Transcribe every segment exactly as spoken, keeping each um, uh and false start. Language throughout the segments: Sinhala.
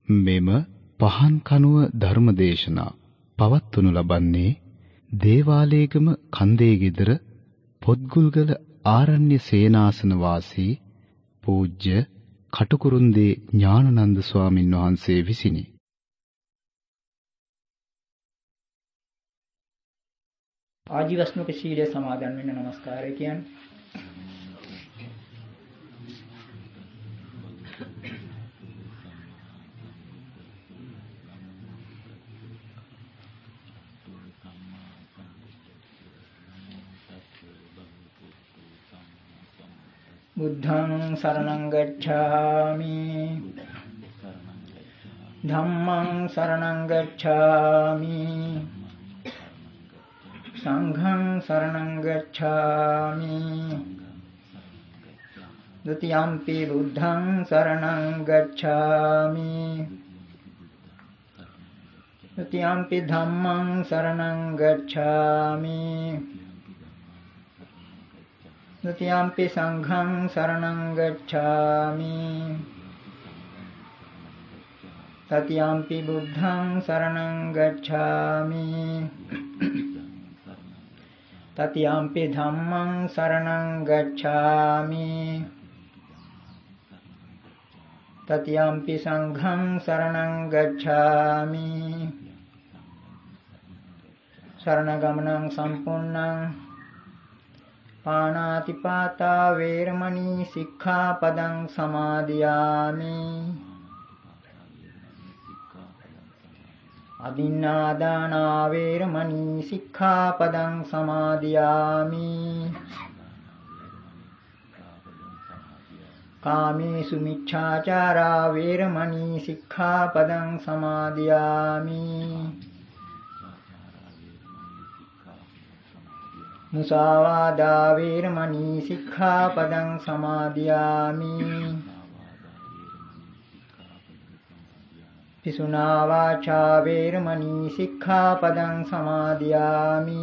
මෙම පහන් කනුව ධර්මදේශනා පවත්වනු ලබන්නේ දේවාලේගම කන්දේ ගෙදර පොත්ගුල්ගල ආරණ්‍ය සේනාසන වාසී පූජ්‍ය කටුකුරුන්දී ඥානනන්ද ස්වාමින් වහන්සේ විසිනි. ආජීවස්මක ශීලයේ සමාදන් වෙන්න නමස්කාරය කියන්නේ. බුද්ධං සරණං ගච්ඡාමි ධම්මං සරණං ගච්ඡාමි සංඝං සරණං ගච්ඡාමි ဒုတိယံ පි බුද්ධං සරණං ගච්ඡාමි ဒုတိယံ පි ධම්මං සරණං ගච්ඡාමි ဒုတိယံ පි සංඝං සරණං ගච්ඡාමි တတိယံ පි බුද්ධං සරණං ගච්ඡාමි တတိယံ පි ධම්මං සරණං ගච්ඡාමි တတိယံ පි සංඝං සරණං ගච්ඡාමි สรณගමනං සම්පූර්ණං පාණාතිපාතා වේරමණී සික්ඛාපදං සමාදියාමි අදින්නාදානා වේරමණී සික්ඛාපදං සමාදියාමි කාමේසු මිච්ඡාචාරා වේරමණී සික්ඛාපදං සමාදියාමි මුසාවාදා වේරමණී සික්ඛාපදං සමාදියාමි පිසුනා වාචා වේරමණී සික්ඛාපදං සමාදියාමි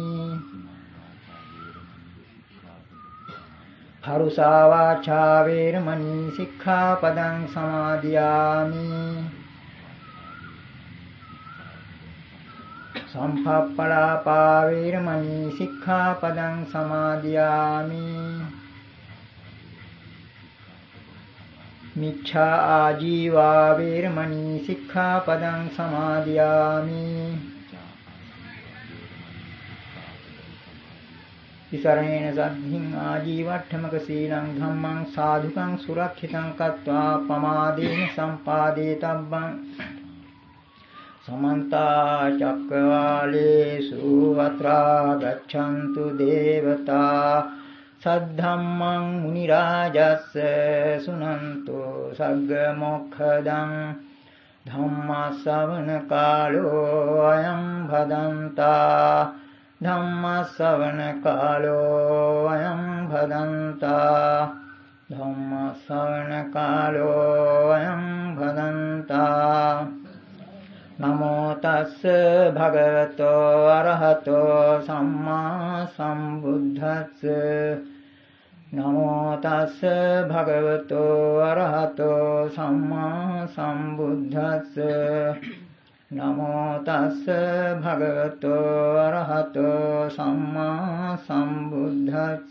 පරුසා වාචා වේරමණී සික්ඛාපදං සමාදියාමි සම්පප්පලාපා වේරමණී සික්ඛාපදං සමාදියාමි මිච්ඡා ආජීවා වේරමණී සික්ඛාපදං සමාදියාමි විසරණේන සද්ධින් ආජීවට්ඨමක සීලං ධම්මං සාධුකං සුරක්ෂිතං කତ୍වා පමාදේන සම්පාදේතබ්බං समन्ता चक्रवालेषु अत्रा गच्छन्तु देवता सद्धम्मं मुनिराजस्य सुनन्तु सग्गमोक्षदं धम्मश्रवण कालो अयं भदन्ता धम्मश्रवण कालो अयं भदन्ता धम्मश्रवण कालो अयं भदन्ता नमो तस् भगवतो अरहतो सम्मा सम्बुद्धस्स नमो तस् भगवतो अरहतो सम्मा सम्बुद्धस्स नमो तस् भगवतो अरहतो सम्मा सम्बुद्धस्स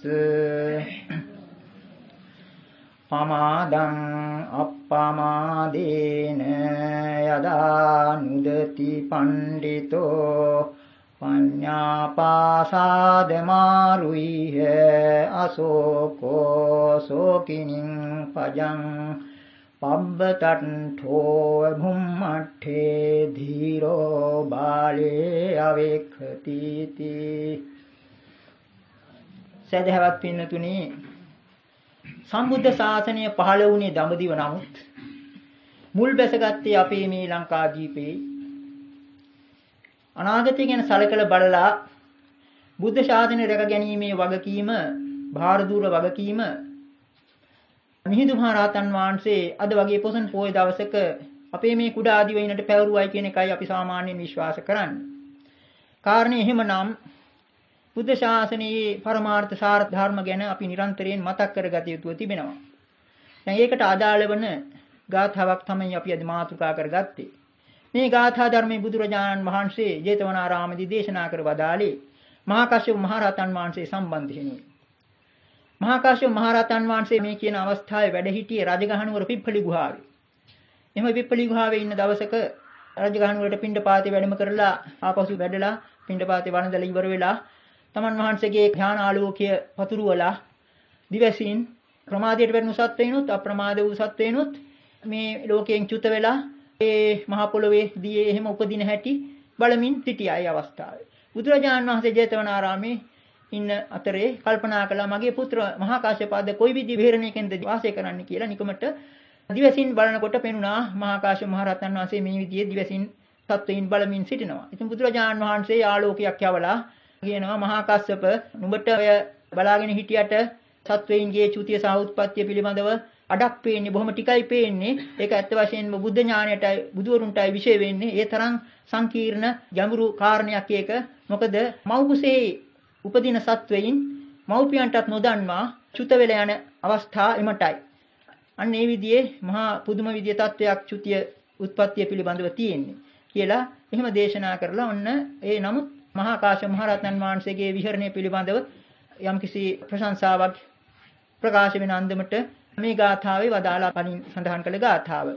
පමාදං අප්පමාදේන යදා නුදති පණ්ඩිතෝ පඤ්ඤාපාසාදමාරුයිහ අසෝකෝ සෝකිනින් පජං පබ්බතට්ඨෝ භුම්මට්ඨේ ධීරෝ බාලේ අවේක්ඛති සදහවත් පින්නතුනි සම්බුද්ධ ශාසනය පහළ වුණේ දඹදිව නමුත් මුල් බැසගත්තේ අපේ මේ ලංකාදීපේ අනාගතය ගැන සැලකලා බලලා බුද්ධ ශාසනය රැක ගැනීමේ වගකීම භාරදූර වගකීම මිහිඳු මහ රහතන් වහන්සේ අද වගේ පොසොන් පොය දවසක අපේ මේ කුඩා ආදිවයින්ට පැවරුවයි කියන එකයි අපි සාමාන්‍යයෙන් විශ්වාස කරන්නේ. කාරණේ එහෙමනම් බුද්ධ ශාසනයේ පරමාර්ථ සාර ධර්ම ගැන අපි නිරන්තරයෙන් මතක් කරගත යුතුව තිබෙනවා. දැන් ඒකට අදාළ වන ගාථාවක් තමයි අපි අද මාතෘකා කරගත්තේ. මේ ගාථා ධර්මයේ බුදුරජාණන් වහන්සේ ජේතවනාරාමදී දේශනා කර වදාළේ මහා කාශ්‍යප මහ රහතන් වහන්සේ සම්බන්ධයෙනි. මහා කාශ්‍යප මහ රහතන් වහන්සේ මේ කියන අවස්ථාවේ වැඩ සිටියේ රජගහනුවර පිප්පලි ගුහාවේ. එහම පිප්පලි ගුහාවේ ඉන්න දවසක රජගහනුවරට පිණ්ඩපාතේ වැඩම කරලා ආපසු වැඩලා පිණ්ඩපාතේ වළඳලා ඉවර වෙලා තමන් වහන්සේගේ ඥාන ආලෝකය පතුරවලා දිවසින් ප්‍රමාදයට වැටෙන සත්වයිනුත් අප්‍රමාද වූ සත්වයිනුත් මේ ලෝකයෙන් චුත වෙලා ඒ මහ පොළොවේ දී එහෙම උපදින හැටි බලමින් සිටියා ඒ අවස්ථාවේ. බුදුරජාණන් වහන්සේ ජේතවනාරාමේ ඉන්න අතරේ කල්පනා කළා මගේ පුත්‍ර මහා කාශ්‍යපද කොයි විදි විහරණයකින්ද වාසය කරන්න කියලා නිකමට දිවසින් බලනකොට පෙනුණා මහා කාශ්‍යප මහ රහතන් වහන්සේ මේ විදිහේ දිවසින් සත්වයින් බලමින් සිටිනවා. ඉතින් බුදුරජාණන් වහන්සේ ආලෝකයක් යවලා කියනවා මහා කාශ්‍යප නුඹට ඔය බලාගෙන හිටියට සත්වයින්ගේ චුතිය සහ උත්පත්තිය පිළිබඳව අඩක් පේන්නේ බොහොම ටිකයි පේන්නේ. ඒක ඇත්ත වශයෙන්ම බුද්ධ ඥාණයටයි බුදුවරුන්ටයි විශේෂ වෙන්නේ. ඒ තරම් සංකීර්ණ ගැඹුරු කාරණයක් ඒක. මොකද මව්කුසේ උපදින සත්වයින් මව්පියන්ටත් නොදන්වා චුත වෙලා යන අවස්ථා එමටයි. අන්න ඒ විදිහේ මහා පුදුම විදිය තත්වයක් චුතිය උත්පත්තිය පිළිබඳව තියෙන්නේ කියලා එහෙම දේශනා කරලා ඔන්න ඒ නමුත් මහා කාශ්‍යප මහ රහතන් වහන්සේගේ විහරණය පිළිබඳව යම්කිසි ප්‍රශංසාවක් ප්‍රකාශ වෙන අන්දමට මේ ගාථාවේ වදාලා කලින් සඳහන් කළ ගාථාව.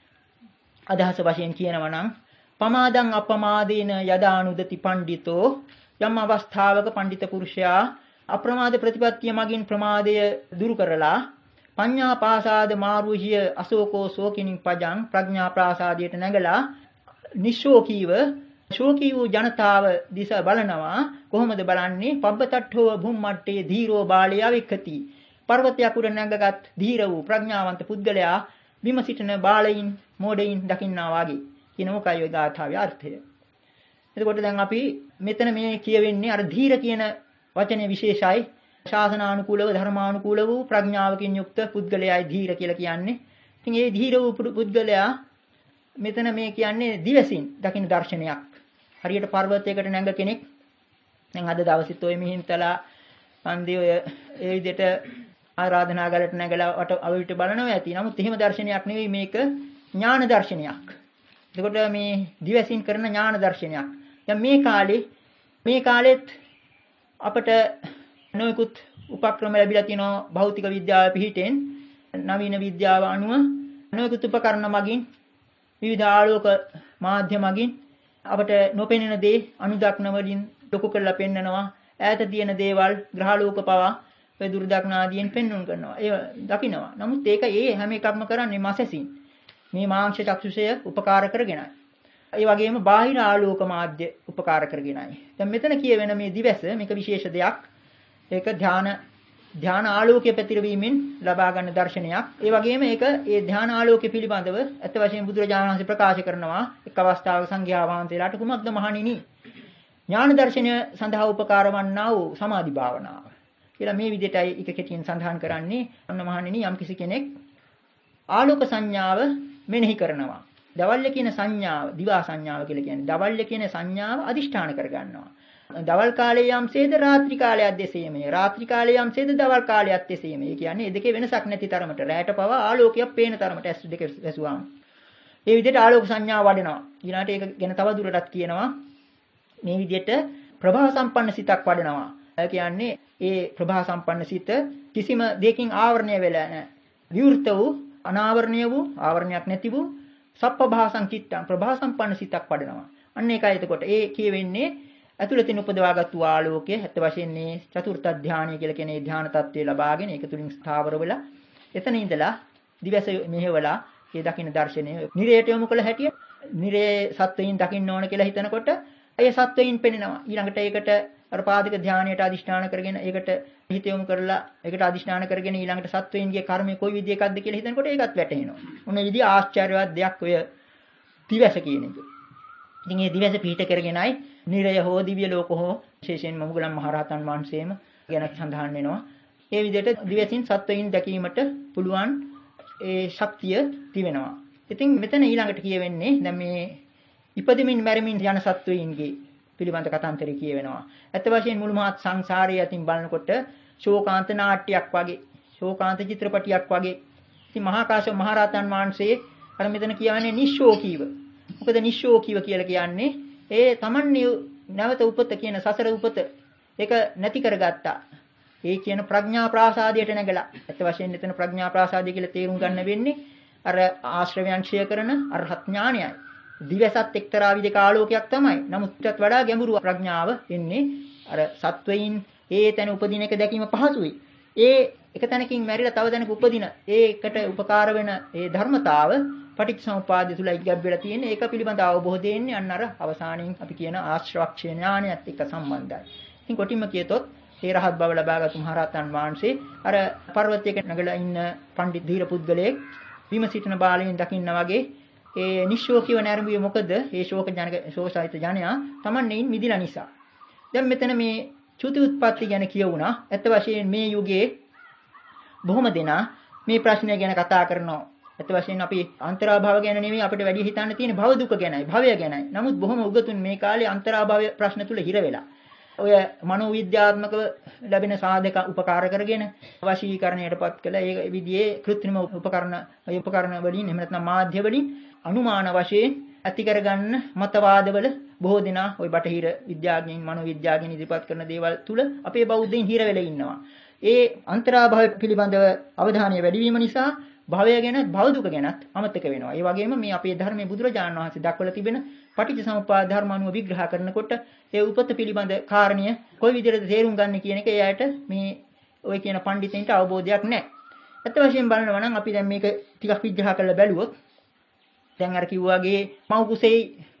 අදහස වශයෙන් කියනවා නම් පමාදං අපමාදේන යදානුදති පණ්ඩිතෝ යම් අවස්ථාවක පඬිත පුරුෂයා අප්‍රමාද ප්‍රතිපත්තිය මගින් ප්‍රමාදය දුරු කරලා පඤ්ඤා පාසාද මාරුහිය අශෝකෝ ශෝකිනින් පජං ප්‍රඥා ප්‍රාසාදයට නැගලා නිශෝකීව ශෝකී වූ ජනතාව දිසා බලනවා. කොහොමද බලන්නේ? පබ්බතට්ඨෝ භුම්මට්ටේ ධීරෝ බාලයා වික්ඛති. පර්වතයක් උඩ නැගගත් ධීර වූ ප්‍රඥාවන්ත පුද්ගලයා බිම සිටින බාලයින් මෝඩයින් දකින්නා වාගේ කියන මොකයි ඔය ගාථාවේ අර්ථය. එතකොට දැන් අපි මෙතන මේ කියවෙන්නේ අර ධීර කියන වචනේ විශේෂයි. ශාසනානුකූලව ධර්මානුකූල වූ ප්‍රඥාවකින් යුක්ත පුද්ගලයායි ධීර කියලා කියන්නේ. ඉතින් මේ ධීර වූ පුද්ගලයා මෙතන මේ කියන්නේ දිවසින් දකින්න දර්ශනයක්. හරියට පර්වතයකට නැංග කෙනෙක් දැන් අද දවසිත් ඔය මිහින්තලා පන්දි ඔය ඒ විදිහට ආරාධනා ගලට නැගලා අට අවිට බලනවා ඇති. නමුත් එහෙම දර්ශනයක් නෙවෙයි මේක ඥාන දර්ශනයක්. එතකොට මේ දිවසින් කරන ඥාන දර්ශනයක්. දැන් මේ කාලේ මේ කාලෙත් අපට නොයෙකුත් උපක්‍රම ලැබිලා තියෙනවා භෞතික විද්‍යාව පිහිටෙන් නවීන විද්‍යාව අනුව නොයෙකුත් උපකරණ මගින් විවිධ ආලෝක මාධ්‍ය මගින් අපට නොපෙනෙන දේ අනුදක්න වලින් ලොකු කරලා පෙන්නනවා. ඈත තියෙන දේවල් ග්‍රහලෝක පවා ඔය දුර්දක්න ආදියෙන් පෙන්වුම් කරනවා. ඒ දකින්නවා. නමුත් ඒක ඒ හැම එකක්ම කරන්නේ මාසෙසින්. මේ මාංශ චක්ෂුෂය උපකාර කරගෙනයි. ඒ වගේම බාහිර ආලෝක මාධ්‍ය උපකාර කරගෙනයි. දැන් මෙතන කියවෙන මේ දිවස මේක විශේෂ දෙයක්. ඒක ධාන ධාන ආලෝකයේ පැතිරවීමෙන් ලබා ගන්න දර්ශනයක්. ඒ වගේම ඒක ඒ ධාන ආලෝකය පිළිබඳව අත් වශයෙන් බුදුරජාණන් වහන්සේ ප්‍රකාශ කරනවා එක් අවස්ථාවක සංඝයා වහන්සේලාට කුමක්ද මහණෙනි ඥාන දර්ශනය සඳහා උපකාර වන්නා වූ සමාධි භාවනාව කියලා මේ විදිහටයි එක කෙටියෙන් සඳහන් කරන්නේ. අන්න මහණෙනි යම් කිසි කෙනෙක් ආලෝක සංඥාව මෙනෙහි කරනවා. දවල්ය කියන සංඥාව දිවා සංඥාව කියලා කියන්නේ. දවල්ය කියන සංඥාව අදිෂ්ඨාන කරගන්නවා. දවල් කාලයේ යම්සේද රාත්‍රී කාලයක් දෙසීමේ රාත්‍රී කාලයේ යම්සේද දවල් කාලයක් දෙසීමේ. ඒ කියන්නේ මේ දෙකේ වෙනසක් නැති තරමට රැයට පවා ආලෝකයක් පේන තරමට ඇස් දෙක වැසුවාම. මේ විදිහට ආලෝක සංඥාව වඩනවා. ඊළාට ඒක ගැන තව දුරටත් කියනවා මේ විදිහට ප්‍රභා සම්පන්න සිතක් වඩනවා. ඒ කියන්නේ ඒ ප්‍රභා සම්පන්න සිත කිසිම දෙයකින් ආවරණය වෙලා නැහැ. විවෘත වූ අනාවරණීය වූ ආවරණයක් නැති වූ සප්පභාසං චිත්තං ප්‍රභා සම්පන්න සිතක් වඩනවා. අන්න ඒකයි එතකොට ඒ කියවෙන්නේ ඇතුළතින් උපදවාගත්තු ආලෝකය ඇත්ත වශයෙන් මේ චතුර්ථ ධානය කියලා කියන ඒ ධාන තත්ත්වය ලබාගෙන ඒක තුලින් ස්ථාවර වෙලා එතන ඉඳලා දිවස මෙහෙवला ඒ දකින්න දර්ශනය නිරයට යොමු කළ හැටිය නිරේ සත්වයින් දකින්න ඕන කියලා හිතනකොට ඒ සත්වයින් පෙනෙනවා. ඊළඟට ඒකට අර පාදක ධානයට අදිෂ්ඨාන කරගෙන ඒකට හිත යොමු කරලා ඒකට අදිෂ්ඨාන කරගෙන ඊළඟට සත්වයින්ගේ කර්මය කොයි විදිහකක්ද කියලා හිතනකොට ඒකත් වැටහෙනවා. මොන විදිහ ආශ්චර්යවත් දෙයක් ඔය දිවස කියන එක. ඉතින් මේ දිවස පිහිට කරගෙනයි නිරය හෝ දිව්‍ය ලෝක හෝ විශේෂයෙන්ම මුගලන් මහරහතන් වහන්සේම ගැන සඳහන් වෙනවා. ඒ විදිහට දිවසින් සත්වයින් දැකීමට පුළුවන් ඒ ශක්තිය තිබෙනවා. ඉතින් මෙතන ඊළඟට කියවෙන්නේ දැන් මේ ඉපදෙමින් මැරෙමින් යන සත්වයින්ගේ පිළිබඳ කතාන්තරය කියවෙනවා. ඇත්ත වශයෙන් මුළු මහත් සංසාරයේ අතින් බලනකොට ශෝකාන්ත නාට්‍යයක් වගේ, ශෝකාන්ත චිත්‍රපටියක් වගේ ඉතින් මහා කාශ්‍යප මහ රහතන් වහන්සේ අර මෙතන කියන්නේ නිශ්ශෝකීව. මොකද නිශ්ශෝකීව කියලා කියන්නේ ඒ තමන්නේ නැවත උපත කියන සසර උපත ඒක නැති කරගත්තා. ඒ කියන ප්‍රඥා ප්‍රාසාදයට නැගලා. ඇත්ත වශයෙන්ම එතන ප්‍රඥා ප්‍රාසාදය කියලා තේරුම් ගන්න වෙන්නේ අර ආශ්‍රවයන් ක්ෂය කරන අරහත් ඥානයයි. දිවසත් එක්තරා විදිහක ආලෝකයක් තමයි. නමුත් ඊටත් වඩා ගැඹුරු ප්‍රඥාව එන්නේ අර සත්වයින් ඒ තැන උපදින එක දැකීම පහසුයි. ඒ එක තැනකින් මැරිලා තව තැනක උපදින ඒකට උපකාර වෙන ඒ ධර්මතාව පටිච්චසමුපාදය තුල ඉගැබ් වෙලා තියෙන ඒක පිළිබඳ අවබෝධය එන්නේ අන්න අර අවසානයේ අපි කියන ආශ්‍රවක්ෂය ඥානයත් එක්ක සම්බන්ධයි. ඉතින් කොටින්ම කියතොත් ඒ රහත් බව ලබාගත් මහරහතන් වහන්සේ අර පර්වතයක නැගලා ඉන්න පණ්ඩිත ධීර පුද්ගලයෙක් විම සිටින බාලයෙන් දකින්න වගේ ඒ නිශ්ශෝකීව නැරඹුවේ මොකද? ඒ ශෝක ජනක ශෝසයිත ජනයා තමන්නෙයින් මිදිලා නිසා. දැන් මෙතන මේ චුති උත්පත්ති ගැන කියවුණා. ඇත්ත වශයෙන් මේ යුගයේ බොහොම දෙනා මේ ප්‍රශ්නය ගැන කතා කරනවා. ඇත්ත වශයෙන් අපි අන්තරාභව ගැන නෙමෙයි අපිට වැඩි හිතන්න තියෙන භව දුක ගැනයි, භවය ගැනයි. නමුත් බොහොම උගතුන් මේ කාලේ අන්තරාභව ප්‍රශ්න තුල හිර වෙලා. ඔය මනෝවිද්‍යාත්මකව ලැබෙන සාධක උපකාර කරගෙන වශීකරණයටපත් කළ ඒ විදිහේ කෘත්‍රිම උපකරණ ඒ උපකරණ වලින් එහෙම නැත්නම් මාධ්‍ය වලින් අනුමාන වශයෙන් ඇති කරගන්න මතවාදවල බොහෝ දෙනා ওই බටහිර විද්‍යාඥයින් මනෝවිද්‍යාඥයින් ඉදිරිපත් කරන දේවල් තුල අපේ බෞද්ධයින් හිර වෙලා ඉන්නවා. ඒ අන්තරාභව පිළිබඳව අවධානය වැඩි වීම නිසා භවය ගැන භව දුක ගැනත් අමතක වෙනවා. ඒ වගේම මේ අපේ ධර්මයේ බුදුරජාණන් වහන්සේ දක්වලා තිබෙන පටිච්චසමුප්පාද ධර්ම අනුව විග්‍රහ කරනකොට ඒ උපත පිළිබඳ කාරණිය කොයි විදිහටද තේරුම් ගන්න කියන එක එයාට මේ ඔය කියන පඬිතෙන්ට අවබෝධයක් නැහැ. ඇත්ත වශයෙන් බලනවා නම් අපි දැන් මේක ටිකක් විග්‍රහ කරලා බැලුවොත් දැන් අර කිව්වාගේ මව් කුසෙයි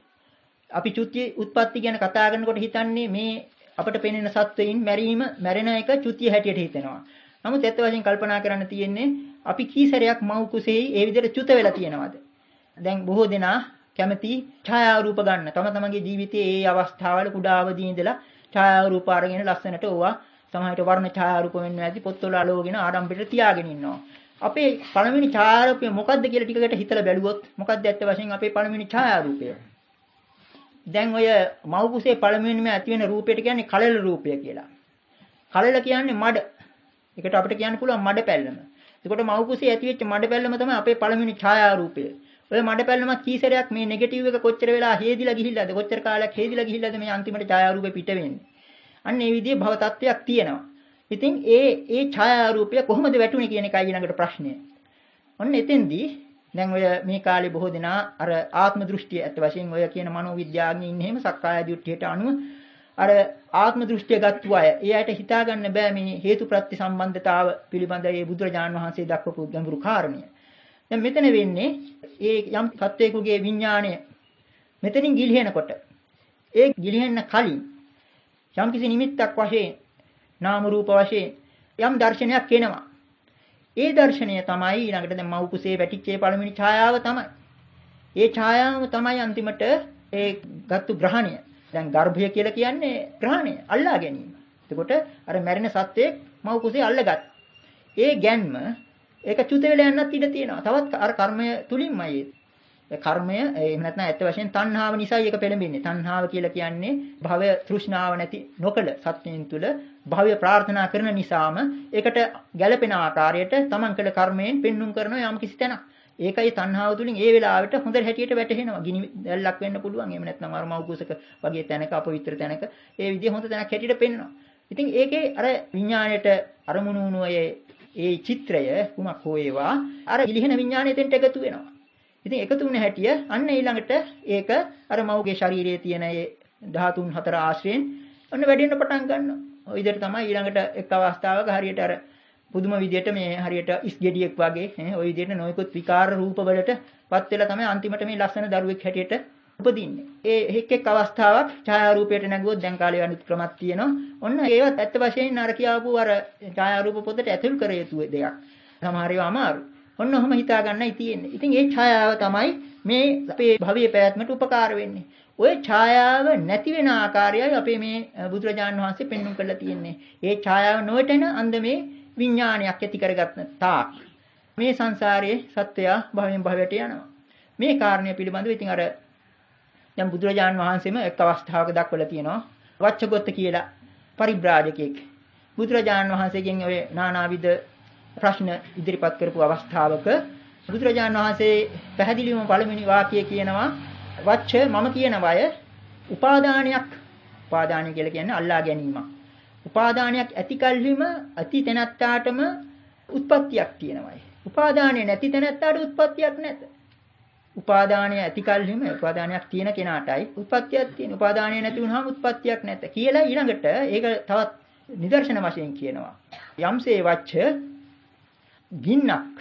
අපි චුති උත්පත්ති ගැන කතා කරනකොට හිතන්නේ මේ අපට පෙනෙන සත්වයින් මැරීම මැරෙන එක චුතිය හැටියට හිතෙනවා. නමුත් ඇත්ත වශයෙන් කල්පනා කරන්න තියෙන්නේ අපි කී සැරයක් මව් කුසෙයි ඒ විදිහට චුත වෙලා තියෙනවද? දැන් බොහෝ දෙනා කැමති ඡායා රූප ගන්න. තම තමන්ගේ ජීවිතයේ ඒ අවස්ථාවල කුඩා අවදී ඉඳලා ඡායා රූප අරගෙන ලස්සනට ඕවා සමහරට වර්ණ ඡායා රූප වෙන්න ඇති පොත්වල අලෝගෙන ආරම්භයට තියාගෙන ඉන්නවා. අපේ පළවෙනි ඡායා රූපය මොකද්ද කියලා ටිකකට හිතලා බැලුවොත් මොකද්ද ඇත්ත වශයෙන් අපේ පළවෙනි ඡායා රූපය? දැන් ඔය මව් කුසේ පළවෙනිම ඇති වෙන රූපයට කියන්නේ කලල රූපය කියලා. කලල කියන්නේ මඩ. ඒකට අපිට කියන්න පුළුවන් මඩ පැල්ලම. එතකොට මව් කුසේ ඇති වෙච්ච මඩ පැල්ලම තමයි අපේ පළවෙනි ඡායා රූපය. ඔය මඩ පැල්ලමක් කී සැරයක් මේ නෙගටිව් එක කොච්චර වෙලා හේදිලා ගිහිල්ලාද කොච්චර කාලයක් හේදිලා ගිහිල්ලාද මේ අන්තිමට ඡායා රූපේ පිට වෙන්නේ. අන්න ඒ විදිහේ භව තත්වයක් තියෙනවා. ඉතින් ඒ ඒ ඡායා රූපය කොහොමද වැටුනේ කියන එකයි ඊළඟට ප්‍රශ්නය. ඔන්න එතෙන්දී දැන් ඔය මේ කාලේ බොහෝ දෙනා අර ආත්ම දෘෂ්ටිය ඇත්ත වශයෙන් ඔය කියන මනෝවිද්‍යාඥයින් එහෙම සක්කාය දෘෂ්ටියට අනුව අර ආත්ම දෘෂ්ටිය ගත්තු අය එයාට හිතා ගන්න බෑ මේ හේතු ප්‍රත්‍ය සම්බන්ධතාව පිළිබඳ ඒ බුදුරජාණන් වහන්සේ දක්වපු ගැඹුරු කාරණය. දැන් මෙතන වෙන්නේ ඒ යම් සත්වයකගේ විඥාණය මෙතනින් ගිලිහෙනකොට ඒ ගිලිහෙන්න කලින් යම් කිසි නිමිත්තක් වශයෙන් නාම රූප වශයෙන් යම් දර්ශනයක් එනවා. ඒ දර්ශනය තමයි ඊළඟට දැන් මව් කුසේ වැටිච්ච පළවෙනි ඡායාව තමයි. ඒ ඡායාව තමයි අන්තිමට ඒ ගත්තු ග්‍රහණය. දැන් ගර්භය කියලා කියන්නේ ග්‍රහණය, අල්ලා ගැනීම. එතකොට අර මැරෙන සත්වයේ මව් කුසේ අල්ලගත්. ඒ ගැන්ම ඒක චුත වෙලා යන්නත් ඉඩ තියෙනවා. තවත් අර කර්මය තුලින්මයි ඒ කර්මය එහෙම නැත්නම් ඇත්ත වශයෙන් තණ්හාව නිසායි ඒක පෙළඹෙන්නේ. තණ්හාව කියලා කියන්නේ භවය තෘෂ්ණාව නැති නොකල සත්‍යයෙන් තුල භවය ප්‍රාර්ථනා කරන නිසාම ඒකට ගැළපෙන ආකාරයට තමන් කළ කර්මයෙන් පෙන්눔 කරන යම් කිසි තැනක්. ඒකයි තණ්හාව තුලින් ඒ වෙලාවට හොඳ හැටියට වැටහෙනවා. ගිනි දැල්ලක් වෙන්න පුළුවන්. එහෙම නැත්නම් අර මව් කුසක වගේ තැනක අපවිත්‍ර තැනක ඒ විදිහ හොඳ තැනක් හැටියට පෙන්වනවා. ඉතින් ඒකේ අර විඥාණයට අරමුණු වුණු ඒ චිත්‍රය කුමක් හෝ ඒවා අර ගිලිහෙන විඥාණය දෙන්න එකතු වෙනවා. ඉතින් එකතු වුණ හැටිය අන්න ඊළඟට ඒක අර මව්ගේ ශරීරයේ තියෙන ඒ ධාතුන් හතර ආශ්‍රයෙන් ඔන්න වැඩෙන්න පටන් ගන්නවා. ඔය විදිහට තමයි ඊළඟට එක් අවස්ථාවක හරියට අර පුදුම විදිහට මේ හරියට ඉස්ගෙඩියක් වගේ ඈ ඔය විදිහට නොයෙකුත් විකාර රූප වලට පත් වෙලා තමයි අන්තිමට මේ ලස්සන දරුවෙක් හැටියට උපදින්නේ. ඒ එක් එක් අවස්ථාවක් ඡායා රූපයට නැගුවොත් දැන් කාලේ අනිත් ක්‍රමයක් තියෙනවා. ඔන්න ඒවත් ඇත්ත වශයෙන් අර කියාපු අර ඡායා රූප පොතට ඇතුල් කර යුතු දෙයක්. සමහර ඒවා අමාරු. ඔන්න ඔහම හිතා ගන්නයි තියෙන්නේ. ඉතින් ඒ ඡායාව තමයි මේ අපේ භවයේ පැවැත්මට උපකාර වෙන්නේ. ওই ඡායාව නැති වෙන ආකාරයයි අපේ මේ බුදුරජාණන් වහන්සේ පෙන්වුම් කරලා තියෙන්නේ. ඒ ඡායාව නොවැටෙන අන්දමේ විඥානයක් ඇති කරගත්ත තාක් මේ සංසාරයේ සත්‍යය භවයෙන් භවයට යනවා. මේ කාරණය පිළිබඳව ඉතින් අර දැන් බුදුරජාණන් වහන්සේම එක් අවස්ථාවක දක්වලා තියෙනවා. වච්චගොත්ත කියලා පරිබ්‍රාජකෙක් බුදුරජාණන් වහන්සේගෙන් ඔය නානාවිද ප්‍රශ්න ඉදිරිපත් කරපු අවස්ථාවක බුදුරජාණන් වහන්සේ පැහැදිලිවම පළවෙනි වාක්‍යය කියනවා වච්ච මම කියන වය උපාදානයක්. උපාදානය කියලා කියන්නේ අල්ලා ගැනීමක්. උපාදානයක් ඇති කල්හිම අති තැනත්තාටම උත්පත්තියක් තියෙනවායි. උපාදානය නැති තැනත්තාට උත්පත්තියක් නැත. උපාදානය ඇති කල්හිම උපාදානයක් තියෙන කෙනාටයි උත්පත්තියක් තියෙන. උපාදානය නැති වුනහම උත්පත්තියක් නැත කියලා ඊළඟට ඒක තවත් නිදර්ශන වශයෙන් කියනවා. යම්සේ වච්ච ගින්නක්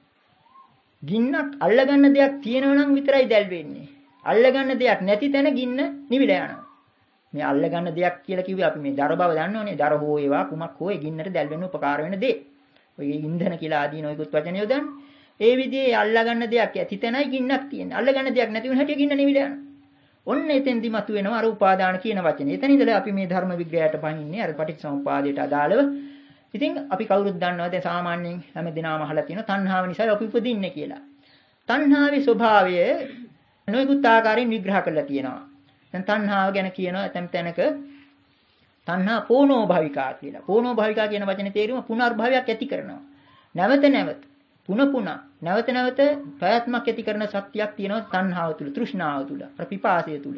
ගින්නක් අල්ලගන්න දෙයක් තියෙනවා නම් විතරයි දැල් වෙන්නේ. අල්ලගන්න දෙයක් නැති තැන ගින්න නිවිලා යනවා. මේ අල්ලගන්න දෙයක් කියලා කිව්වේ අපි මේ දර බව දන්නවනේ. දර හෝ ඒවා කුමක් හෝ ඒ ගින්නට දැල් වෙන්න උපකාර වෙන දේ. ඔය ඉන්ධන කියලා ආදී නොයෙකුත් වචන යොදන්නේ. ඒ විදිහේ අල්ලගන්න දෙයක් ඇති තැනයි ගින්නක් තියෙන්නේ. අල්ලගන්න දෙයක් නැති වුණ හැටි ගින්න නිවිලා යනවා. ඔන්න එතෙන්දි මතුවෙනවා අර උපාදාන කියන වචනේ. එතන ඉඳලා අපි මේ ධර්ම විග්‍රහයට පහින්නේ අර පටිච්චසමුප්පාදයට අදාළව. ඉතින් අපි කවුරුත් දන්නවා දැන් සාමාන්‍යයෙන් හැම දිනම අහලා තියෙනවා තණ්හාව නිසා අපි උපදින්නේ කියලා. තණ්හාවේ ස්වභාවය නොයෙකුත් ආකාරයෙන් විග්‍රහ කරලා තියෙනවා. දැන් තණ්හාව ගැන කියනවා ඇතැම් තැනක තණ්හා පෝනෝ භවිකා කියලා. පෝනෝ භවිකා කියන වචනේ තේරුම පුනර්භවයක් ඇති කරනවා. නැවත නැවත පුන පුන නැවත නැවත ප්‍රයත්නක් ඇති කරන සත්‍යයක් තියෙනවා තණ්හාව තුල, තෘෂ්ණාව තුල, ප්‍රපිපාසය තුල,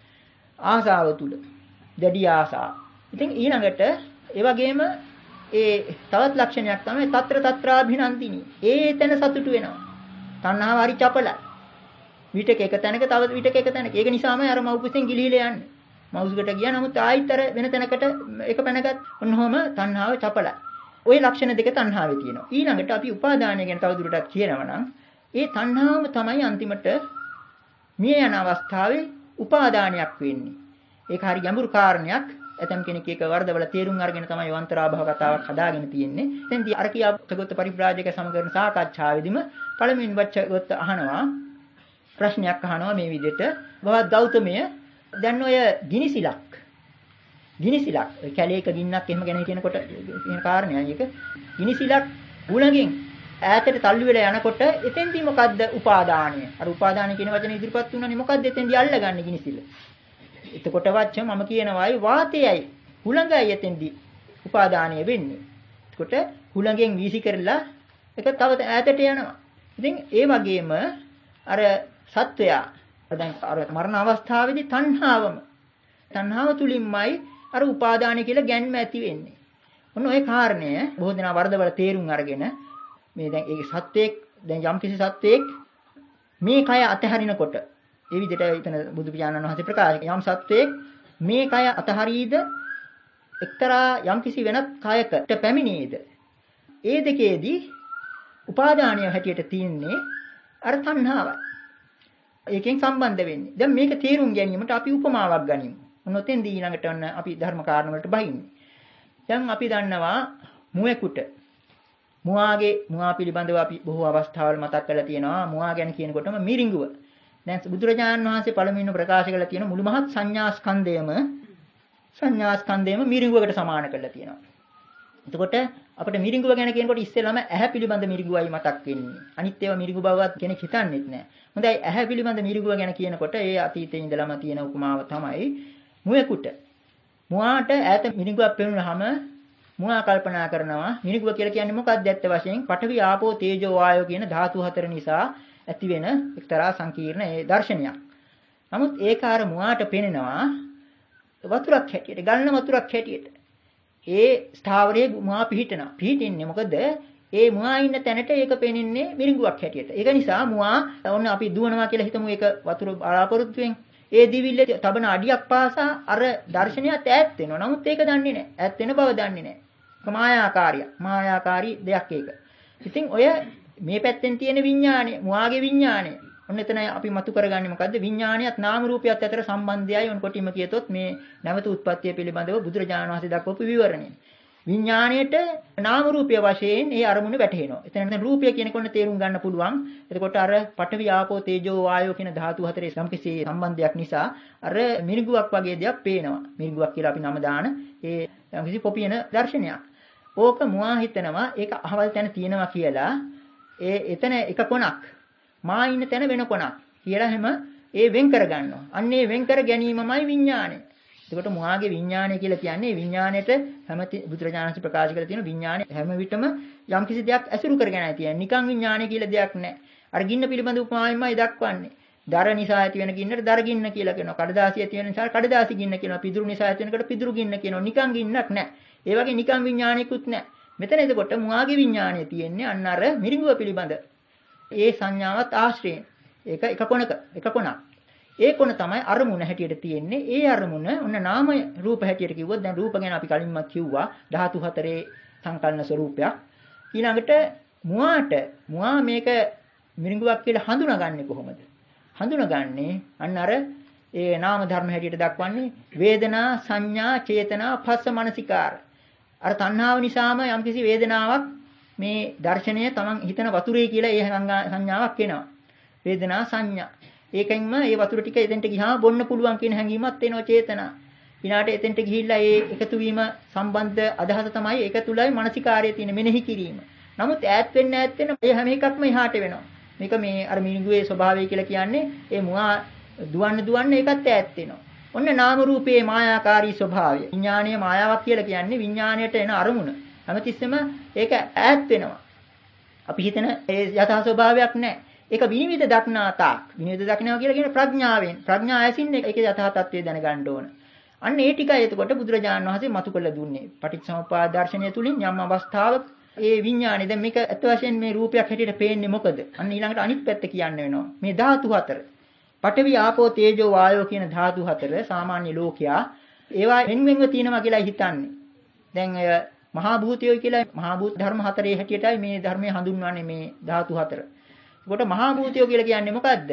ආසාව තුල, දැඩි ආසාව. ඉතින් ඊළඟට ඒ වගේම ඒ තවත් ලක්ෂණයක් තමයි తත්‍ර తත්‍රාභිනන්දිනී. ඒ තැන සතුටු වෙනවා. තණ්හාව හරි චපලයි. විටක එක තැනක තව විටක එක තැනක. ඒක නිසාම අර මව්කුසෙන් ගිලිහිලා යන්නේ. මව්සුකට ගියා නමුත් ආයිතර වෙන තැනකට එක පැනගත් ඔන්නෝම තණ්හාව චපලයි. ওই ලක්ෂණ දෙක තණ්හාවේ තියෙනවා. ඊළඟට අපි උපාදානය ගැන තවදුරටත් කියනවා නම් ඒ තණ්හාවම තමයි අන්තිමට මිය යන අවස්ථාවේ උපාදානයක් වෙන්නේ. ඒක හරි ගැඹුරු කාරණයක්. ඇතම් කෙනෙක් ඒක වර්ධවල තේරුම් අරගෙන තමයි වන්තරාභව කතාවක් හදාගෙන තියෙන්නේ. එතෙන්දී අර කියාපතගත පරිබ්‍රාජක සමගරන සාකච්ඡාවේදීම පළමුවෙන් වච්චගත අහනවා ප්‍රශ්නයක් අහනවා මේ විදිහට බවත් ගෞතමය දැන් ඔය ගිනිසිලක් ගිනිසිලක් කැලේක ගින්නක් එහෙම ගැන කියනකොට කියන කාරණේයි ඒක ගිනිසිලක් ගුණගෙන් ඈතට තල්ලු වෙලා යනකොට එතෙන්දී මොකද්ද උපාදානය අර උපාදානය කියන වචනේ ඉදිරිපත් වුණානේ මොකද්ද එතෙන්දී අල්ලගන්නේ ගිනිසිල එතකොට වච්ච මම කියනවායි වාතයයි හුළඟයි එතෙන්දී උපාදානය වෙන්නේ එතකොට හුළඟෙන් වීසි කරලා ඒක තව ඈතට යනවා ඉතින් ඒ වගේම අර සත්වයා දැන් අර මරණ අවස්ථාවේදී තණ්හාවම තණ්හාව තුලින්මයි අර උපාදානය කියලා ගැන්ම ඇති වෙන්නේ. ඔන්න ඔය කාරණය බොහෝ දෙනා වරදවල තේරුම් අරගෙන මේ දැන් ඒ සත්වයක් දැන් යම්කිසි සත්වයක් මේ කය අතහරිනකොට ඒ විදිහට එතන බුදු පියාණන් වහන්සේ ප්‍රකාශ යම් සත්වයක් මේ කය අතහරීද එක්තරා යම්කිසි වෙනත් කයකට පැමිණේද ඒ දෙකේදී උපාදානය හැටියට තියෙන්නේ අර තණ්හාවයි. ඒකෙන් සම්බන්ධ වෙන්නේ. දැන් මේක තේරුම් ගැනීමට අපි උපමාවක් ගනිමු. ඔන්න ඔතෙන්දී ඊළඟට ඔන්න අපි ධර්ම කාරණ වලට බහින්නේ. දැන් අපි දන්නවා මුවෙකුට මුවාගේ මුවා පිළිබඳව අපි බොහෝ අවස්ථාවල මතක් කරලා තියෙනවා. මුවා ගැන කියනකොටම මිරිඟුව. දැන් බුදුරජාණන් වහන්සේ පළමුවෙන්ම ප්‍රකාශ කරලා තියෙන මුළු මහත් සංඥා ස්කන්ධයම සංඥා ස්කන්ධයම මිරිඟුවකට සමාන කරලා තියෙනවා. එතකොට අපිට මිරිඟුව ගැන කියනකොට ඉස්සෙල්ලාම ඇහැ පිළිබඳ මිරිඟුවයි මතක් වෙන්නේ. අනිත් ඒවා මිරිඟු බවවත් කෙනෙක් හිතන්නේත් නැහැ. හොඳයි ඇහැ පිළිබඳ මිරිඟුව ගැන කියනකොට ඒ අතීතයේ ඉඳලම තියෙන උපමාව තමයි මුවෙකුට. මුවාට ඈත මිරිඟුවක් පෙනුනහම මුවා කල්පනා කරනවා මිරිඟුව කියලා කියන්නේ මොකක්ද ඇත්ත වශයෙන් පඨවි ආපෝ තේජෝ වායෝ කියන ධාතු හතර නිසා ඇතිවෙන එක්තරා සංකීර්ණ ඒ දර්ශනයක්. නමුත් ඒක අර මුවාට පෙනෙනවා වතුරක් හැටියට, ගලන වතුරක් හැටියට. ඒ ස්ථාවරයේ මුවා පිහිටනවා. පිහිටින්නේ මොකද? ඒ මුවා ඉන්න තැනට ඒක පෙනෙන්නේ මිරිඟුවක් හැටියට. ඒක නිසා මුවා ඔන්න අපි දුවනවා කියලා හිතමු ඒක වතුර බලාපොරොත්තුෙන්. ඒ දිවිල්ලේ තබන අඩියක් පාසා අර දර්ශනයත් ඈත් වෙනවා. නමුත් ඒක දන්නේ නැහැ. ඈත් වෙන බව දන්නේ නැහැ. ඒක මායාකාරිය. මායාකාරී දෙයක් ඒක. ඉතින් ඔය මේ පැත්තෙන් තියෙන විඥාණය, මුවාගේ විඥාණය. ඔන්න එතන අපි මතු කරගන්නේ මොකද්ද? විඥාණයත් නාම රූපයත් අතර සම්බන්ධයයි. ඔන්න කොටිම කියතොත් මේ නැවත උත්පත්තිය පිළිබඳව බුදුරජාණන් වහන්සේ දක්වපු විවරණය. විඥාණයට නාම රූපය වශයෙන් ඒ අරමුණ වැටහෙනවා. එතන රූපය කියනකොට තේරුම් ගන්න පුළුවන්. එතකොට අර පඨවි ආපෝ තේජෝ වායෝ කියන ධාතු හතරේ සම්කිසි සම්බන්ධයක් නිසා අර මිරිඟුවක් වගේ දෙයක් පේනවා. මිරිඟුවක් කියලා අපි නම දාන ඒ යම්කිසි පොපියන දර්ශනයක්. ඕක මුවා හිතනවා ඒක අහවල් තැන තියෙනවා කියලා. ඒ එතන එක කොනක් මා ඉන්න තැන වෙන කොනක් කියලා හැම ඒ වෙන් කර ගන්නවා. අන්න ඒ වෙන් කර ගැනීමමයි විඥාණය. එතකොට මුවාගේ විඥානය කියලා කියන්නේ විඥාණයට හැම බුදුරජාණන් ප්‍රකාශ කරලා තියෙන විඥානය හැම විටම යම්කිසි දෙයක් ඇසුරු කරගෙනයි තියෙන්නේ. නිකන් විඥානය කියලා දෙයක් නැහැ. අර ගින්න පිළිබඳ උපමාවෙන්මයි දක්වන්නේ. දර නිසා ඇති වෙන ගින්නට දර ගින්න කියලා කියනවා. කඩදාසි ඇති වෙන නිසා කඩදාසි ගින්න කියනවා. පිදුරු නිසා ඇති වෙනකට පිදුරු ගින්න කියනවා. නිකන් ගින්නක් නැහැ. ඒ වගේ නිකන් විඥානයකුත් නැහැ. මෙතන එතකොට මුවාගේ විඥානය තියෙන්නේ අන්න අර මිරිඟුව පිළිබඳ. ඒ සංඥාවත් ආශ්‍රයෙන්. ඒක එක කොනක එක කොනක්. ඒ කොන තමයි අරමුණ හැටියට තියෙන්නේ. ඒ අරමුණ ඔන්න නාම රූප හැටියට කිව්වොත් දැන් රූප ගැන අපි කලින්මත් කිව්වා ධාතු හතරේ සංකල්පන ස්වરૂපයක්. ඊළඟට මුවාට මුවා මේක මිරිඟුවක් කියලා හඳුනාගන්නේ කොහොමද? හඳුනාගන්නේ අන්න අර ඒ නාම ධර්ම හැටියට දක්වන්නේ වේදනා සංඥා චේතනා පස්ස මනසිකාර. අර තණ්හාව නිසාම යම්කිසි වේදනාවක් මේ දර්ශනය තමන් හිතන වතුරේ කියලා ඒ සංඥාවක් එනවා. වේදනා සංඥා. ඒකෙන්ම ඒ වතුර ටික එතෙන්ට ගියාම බොන්න පුළුවන් කියන හැඟීමක් එනවා චේතනා. ඊනාට එතෙන්ට ගිහිල්ලා ඒ එකතු වීම සම්බන්ධ අදහස තමයි ඒක තුලයි මානසිකාර්යය තියෙන මෙනෙහි කිරීම. නමුත් ඈත් වෙන්න ඈත් වෙන්න මේ හැම එකක්ම එහාට වෙනවා. මේක මේ අර මිනිගුවේ ස්වභාවය කියලා කියන්නේ ඒ මුවා දුවන්න දුවන්න ඒකත් ඈත් වෙනවා. ඔන්න නාම රූපයේ මායාකාරී ස්වභාවය. විඥානීය මායාවක් කියලා කියන්නේ විඥාණයට එන අරමුණ. හැමතිස්සෙම ඒක ඈත් වෙනවා. අපි හිතන ඒ යථා ස්වභාවයක් නැහැ. ඒක විනිවිද දක්නා තාක්. විනිවිද දක්නවා කියලා කියන්නේ ප්‍රඥාවෙන්. ප්‍රඥා ඇසින් ඒකේ යථා තත්ත්වය දැනගන්න ඕන. අන්න ඒ ටිකයි එතකොට බුදුරජාණන් වහන්සේ මතු කළ දුන්නේ. පටිච්චසමුප්පාද දර්ශනය තුලින් යම් අවස්ථාවක ඒ විඥානේ දැන් මේක අත් වශයෙන් මේ රූපයක් හැටියට පේන්නේ මොකද? අන්න ඊළඟට අනිත් පැත්ත කියන්න වෙනවා. මේ ධාතු හතර. පඨවි ආපෝ තේජෝ වායෝ කියන ධාතු හතර සාමාන්‍ය ලෝකයා ඒවා වෙන වෙනම තියෙනවා කියලා හිතන්නේ. දැන් මහා භූතයෝ කියලා මහා භූත ධර්ම හතරේ හැටියටයි මේ ධර්මයේ හඳුන්වන්නේ මේ ධාතු හතර. ඒකට මහා භූතයෝ කියලා කියන්නේ මොකද්ද?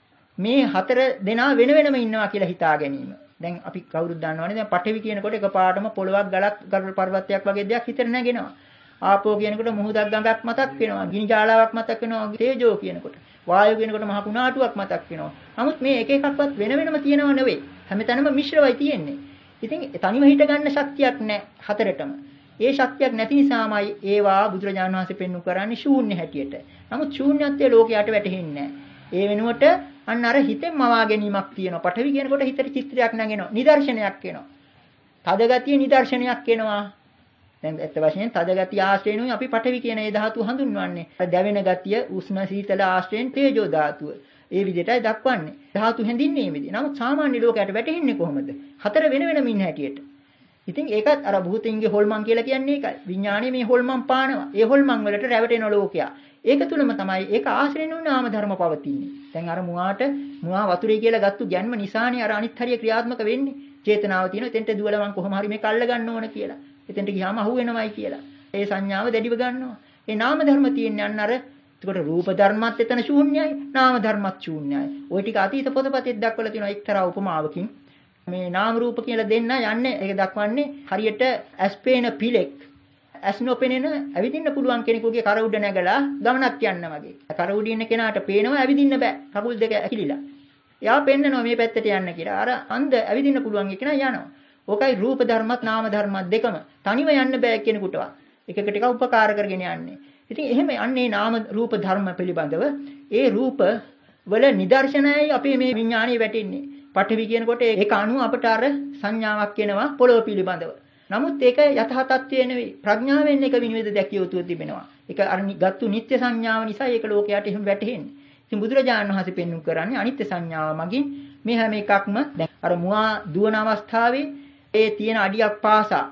මේ හතර දෙනා වෙන වෙනම ඉන්නවා කියලා හිතා ගැනීම. දැන් අපි කවුරුත් දන්නවනේ දැන් පඨවි කියනකොට එකපාරටම පොළවක් ගලක් ගල් පර්වතයක් වගේ දෙයක් හිතට නැගෙනවා. ආපෝ කියනකොට මුහුදක් ගඟක් මතක් වෙනවා. ගිනි ජාලාවක් මතක් වෙනවා. තේජෝ කියනකොට වායෝ කියනකොට මහ කුණාටුවක් මතක් වෙනවා. නමුත් මේ එක එකක්වත් වෙන වෙනම තියෙනව නෙවෙයි. හැමතැනම මිශ්‍රවයි තියෙන්නේ. ඉතින් තනිව හිට ගන්න ශක්තියක් නැහැ හතරටම. ඒ ශක්තියක් නැති නිසාමයි ඒවා බුදුරජාණන් වහන්සේ පෙන්වු කරන්නේ ශූන්‍ය හැටියට. නමුත් ශූන්‍යත්වයේ ලෝකයට වැටහෙන්නේ නැහැ. ඒ වෙනුවට අන්න අර හිතෙන් මවා ගැනීමක් තියෙනවා. පඨවි කියනකොට හිතට චිත්‍රයක් නැගෙනවා. නිදර්ශනයක් එනවා. තද ගතිය නිදර්ශනයක් එනවා. දැන් ඇත්ත වශයෙන් තද ගතිය ආශ්‍රේණුයි අපි පඨවි කියන ඒ ධාතුව හඳුන්වන්නේ. දැවෙන ගතිය උෂ්ණ සීතල ආශ්‍රේණ තේජෝ ධාතුව. ඒ විදිහටයි දක්වන්නේ. ධාතු හැඳින්නේ මේ විදිහ. නමුත් සාමාන්‍ය ලෝකයට වැටෙන්නේ කොහොමද? හතර වෙන වෙනම ඉන්න හැටියට. ඉතින් ඒකත් අර භූතින්ගේ හොල්මන් කියලා කියන්නේ ඒකයි. විඥාණය මේ හොල්මන් පානවා. ඒ හොල්මන් වලට රැවටෙන ලෝකයා. ඒක තුලම තමයි ඒක ආශ්‍රේණු නාම ධර්ම පවතින්නේ. දැන් අර මුවාට මුවා වතුරේ කියලා ගත්තු ගැන්ම නිසානේ අර අනිත් හරිය ක්‍රියාත්මක වෙන්නේ. චේතනාව තියෙන එතෙන්ට දුවල මං කොහොම හරි මේක අල්ල ගන්න ඕන කියලා. එතෙන්ට ගියාම අහු වෙනවයි කියලා. ඒ සංඥාව දැඩිව ගන්නවා. ඒ නාම ධර්ම තියෙන්නේ අන්න අර එතකොට රූප ධර්මත් එතන ශූන්‍යයි, නාම ධර්මත් ශූන්‍යයි. ওই ටික අතීත පොතපතෙත් දක්වලා තියෙනවා එක්තරා උපමාවකින්. මේ නාම රූප කියලා දෙන්න යන්නේ ඒක දක්වන්නේ හරියට ඇස්පේන පිලෙක් ඇස් නොපෙනෙන ඇවිදින්න පුළුවන් කෙනෙකුගේ කර උඩ නැගලා ගමනක් යන්න වගේ. කර උඩ ඉන්න කෙනාට පේනවා ඇවිදින්න බෑ. කකුල් දෙක ඇකිලිලා. එයා පෙන්නනවා මේ පැත්තට යන්න කියලා. අර අන්ධ ඇවිදින්න පුළුවන් කෙනා යනවා. ඕකයි රූප ධර්මත් නාම ධර්මත් දෙකම තනිව යන්න බෑ කෙනෙකුටවත්. එකකට එක උපකාර කරගෙන යන්නේ. ඉතින් එහෙම යන්නේ නාම රූප ධර්ම පිළිබඳව ඒ රූප වල නිදර්ශනයයි අපේ මේ විඥාණය වැටෙන්නේ. පඨවි කියනකොට ඒක අනුව අපට අර සංඥාවක් එනවා පොළොව පිළිබඳව. නමුත් ඒක යථා තත්ත්වය නෙවෙයි. ප්‍රඥාවෙන් ඒක විනිවිද දැකිය යුතු තිබෙනවා. ඒක අර ගත්තු නිත්‍ය සංඥාව නිසා ඒක ලෝකයට එහෙම වැටහෙන්නේ. ඉතින් බුදුරජාණන් වහන්සේ පෙන්වු කරන්නේ අනිත්‍ය සංඥාව මගින් මේ හැම එකක්ම දැන් අර මුවා දුවන අවස්ථාවේ ඒ තියෙන අඩියක් පාසා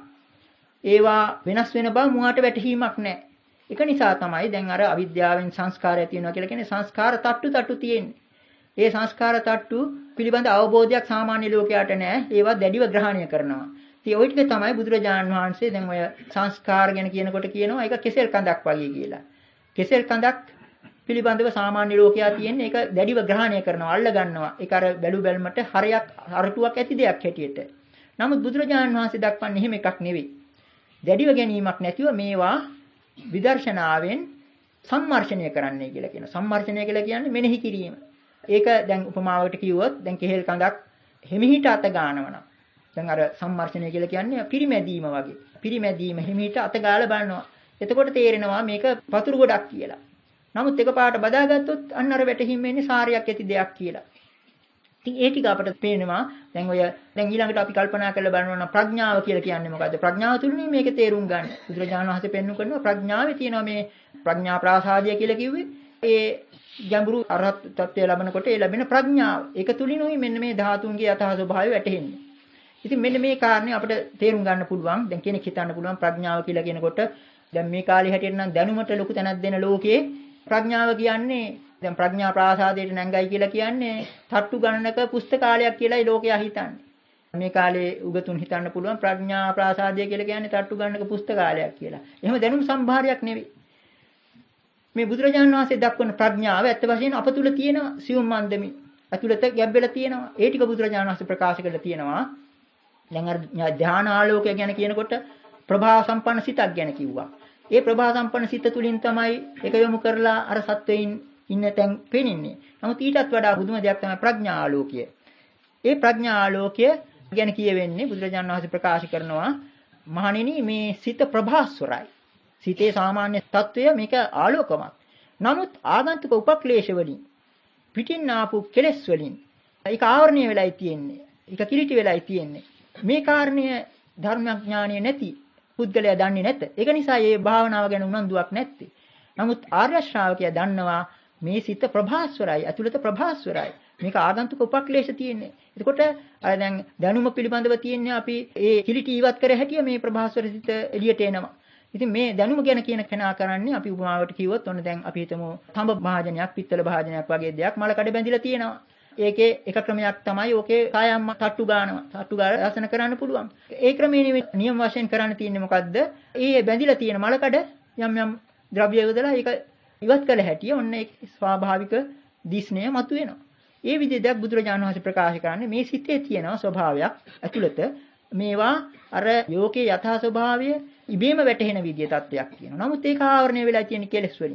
ඒවා වෙනස් වෙන බව මුවාට වැටහීමක් නැහැ. ඒක නිසා තමයි දැන් අර අවිද්‍යාවෙන් සංස්කාරය තියෙනවා කියලා කියන්නේ සංස්කාර තට්ටු තට්ටු තියෙන්නේ. ඒ සංස්කාර තට්ටු පිළිබඳ අවබෝධයක් සාමාන්‍ය ලෝකයට නැහැ. ඒවා දැඩිව ග්‍රහණය කරනවා. ඉතින් ওই ටික තමයි බුදුරජාණන් වහන්සේ දැන් ඔය සංස්කාර ගැන කියනකොට කියනවා ඒක කෙසෙල් කඳක් වගේ කියලා. කෙසෙල් කඳක් පිළිබඳව සාමාන්‍ය ලෝකයා තියෙන්නේ ඒක දැඩිව ග්‍රහණය කරනවා, අල්ල ගන්නවා. ඒක අර බැලු බැලමට හරයක් අරටුවක් ඇති දෙයක් හැටියට. නමුත් බුදුරජාණන් වහන්සේ දක්වන්නේ එහෙම එකක් නෙවෙයි. දැඩිව ගැනීමක් නැතිව මේවා විදර්ශනාවෙන් සම්මර්ෂණය කරන්නයි කියලා කියනවා. සම්මර්ෂණය කියලා කියන්නේ මෙනෙහි කිරීම. ඒක දැන් උපමාවකට කිව්වොත් දැන් කෙහෙල් කඳක් හිමිහිට අත ගන්නවනම් දැන් අර සම්මර්ෂණය කියලා කියන්නේ පිරිමැදීම වගේ. පිරිමැදීම හිමිහිට අත ගාලා බලනවා. එතකොට තේරෙනවා මේක වතුරු ගොඩක් කියලා. නමුත් එකපාරට බදාගත්තොත් අන්න අර වැටහිම් වෙන්නේ සාරයක් ඇති දෙයක් කියලා. ඉතින් ඒ ටික අපිට පේනවා. දැන් ඔය දැන් ඊළඟට අපි කල්පනා කරලා බලනවා නම් ප්‍රඥාව කියලා කියන්නේ මොකද්ද? ප්‍රඥාව තුලින් මේක තේරුම් ගන්න. බුදුරජාණන් වහන්සේ පෙන්වු කරනවා ප්‍රඥාවේ තියෙනවා මේ ප්‍රඥා ප්‍රාසාදය කියලා කිව්වේ. ඒ ගැඹුරු අරහත් තත්ත්වය ලැබනකොට ඒ ලැබෙන ප්‍රඥාව. ඒක තුලිනුයි මෙන්න මේ ධාතුන්ගේ යථා ස්වභාවය වැටහෙන්නේ. ඉතින් මෙන්න මේ කාරණේ අපිට තේරුම් ගන්න පුළුවන්. දැන් කෙනෙක් හිතන්න පුළුවන් ප්‍රඥාව කියලා කියනකොට දැන් මේ කාලේ හැටියට නම් දැනුමට ලොකු තැනක් දෙන ලෝකයේ ප්‍රඥාව කියන්නේ දැන් ප්‍රඥා ප්‍රාසාදයට නැංගයි කියලා කියන්නේ තට්ටු ගණනක පුස්තකාලයක් කියලායි ලෝකයා හිතන්නේ. මේ කාලේ උගතුන් හිතන්න පුළුවන් ප්‍රඥා ප්‍රාසාදය කියලා කියන්නේ තට්ටු ගණනක පුස්තකාලයක් කියලා. එහෙම දැනුම් සම්භාරයක් නෙවෙයි. මේ බුදුරජාණන් වහන්සේ දක්වන ප්‍රඥාව ඇත්ත වශයෙන්ම අප තුල තියෙන සියුම් මන්දමි ඇතුළත ගැඹෙලා තියෙනවා. ඒ ටික බුදුරජාණන් වහන්සේ ප්‍රකාශ කරලා තියෙනවා. දැන් අර ධ්‍යාන ආලෝකය ගැන කියනකොට ප්‍රභා සම්පන්න සිතක් ගැන කිව්වා. ඒ ප්‍රභා සම්පන්න සිත තුලින් තමයි එක යොමු කරලා අර සත්වයින් ඉන්න තැන් පේනින්නේ. නමුත් ඊටත් වඩා බුදුම දෙයක් තමයි ප්‍රඥා ආලෝකය. ඒ ප්‍රඥා ආලෝකය ගැන කියවෙන්නේ බුදුරජාණන් වහන්සේ ප්‍රකාශ කරනවා මහණෙනි මේ සිත ප්‍රභාස්වරයි. සිතේ සාමාන්‍ය తত্ত্বය මේක ආලෝකමත්. නමුත් ආගන්තුක උපක්ලේශ වලින් පිටින් ආපු කෙලෙස් වලින් ඒක ආවරණය වෙලයි තියෙන්නේ. ඒක කිලිටි වෙලයි තියෙන්නේ. මේ කාරණය ධර්මඥානිය නැති පුද්ගලයා දන්නේ නැත. ඒක නිසා මේ භාවනාව ගැන උනන්දුවක් නැත්තේ. නමුත් ආර්ය ශ්‍රාවකයා දන්නවා මේ සිත ප්‍රභාස්වරයි, ඇතුළත ප්‍රභාස්වරයි. මේක ආගන්තුක උපක්ලේශ තියෙන්නේ. එතකොට අර දැන් දැනුම පිළිබඳව තියෙන්නේ අපි ඒ කිලිටි ඉවත් කර හැකිය මේ ප්‍රභාස්වර සිත එළියට එනවා. ඉතින් මේ දැනුම ගැන කියන කෙනා කරන්නේ අපි උපමාවට කිව්වොත් ඔන්න දැන් අපි හිතමු තඹ භාජනයක්, පිත්තල භාජනයක් වගේ දෙයක් මල කඩ බැඳිලා තියෙනවා. ඒකේ එක ක්‍රමයක් තමයි ඕකේ කායම්ම තට්ටු ගන්නවා. තට්ටු ගාලා රසන කරන්න පුළුවන්. ඒ ක්‍රමයේ නියම වශයෙන් කරන්න තියෙන්නේ මොකද්ද? ඒ බැඳිලා තියෙන මල කඩ යම් යම් ද්‍රව්‍ය යොදලා ඒක ඉවත් කළ හැටිය ඔන්න ඒ ස්වාභාවික දිස්නය මතුවෙනවා. ඒ විදිහට බුදුරජාණන් වහන්සේ ප්‍රකාශ කරන්නේ මේ සිතේ තියෙන ස්වභාවයක් ඇතුළත මේවා අර යෝකේ යථා ස්වභාවය ඉබේම වැටහෙන විදිය තත්වයක් තියෙනවා. නමුත් ඒක ආවරණය වෙලා තියෙන කෙලෙස් වලින්.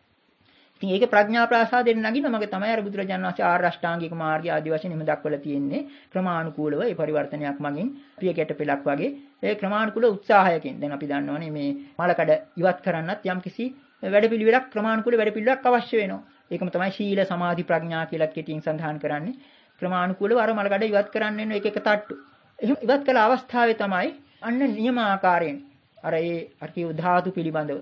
ඉතින් ඒක ප්‍රඥා ප්‍රාසාදයෙන් නගින මගේ තමයි අර බුදුරජාණන් වහන්සේ ආර්ය අෂ්ටාංගික මාර්ගය ආදී වශයෙන් එහෙම දක්වලා තියෙන්නේ. ක්‍රමානුකූලව ඒ පරිවර්තනයක් මගින් පිය කැට පෙලක් වගේ ඒ ක්‍රමානුකූල උත්සාහයකින් දැන් අපි දන්නවනේ මේ මලකඩ ඉවත් කරන්නත් යම්කිසි වැඩපිළිවෙලක් ක්‍රමානුකූල වැඩපිළිවෙලක් අවශ්‍ය වෙනවා. ඒකම තමයි ශීල සමාධි ප්‍රඥා කියලා කෙටියෙන් සඳහන් කරන්නේ. ක්‍රමානුකූලව අර මලකඩ ඉවත් කරන්න වෙන එක එක තට්ටු. එහෙම ඉවත් කළ අවස්ථාවේ තමයි අන්න නියම ආකාරයෙන් අර ඒ අර කිය ධාතු පිළිබඳව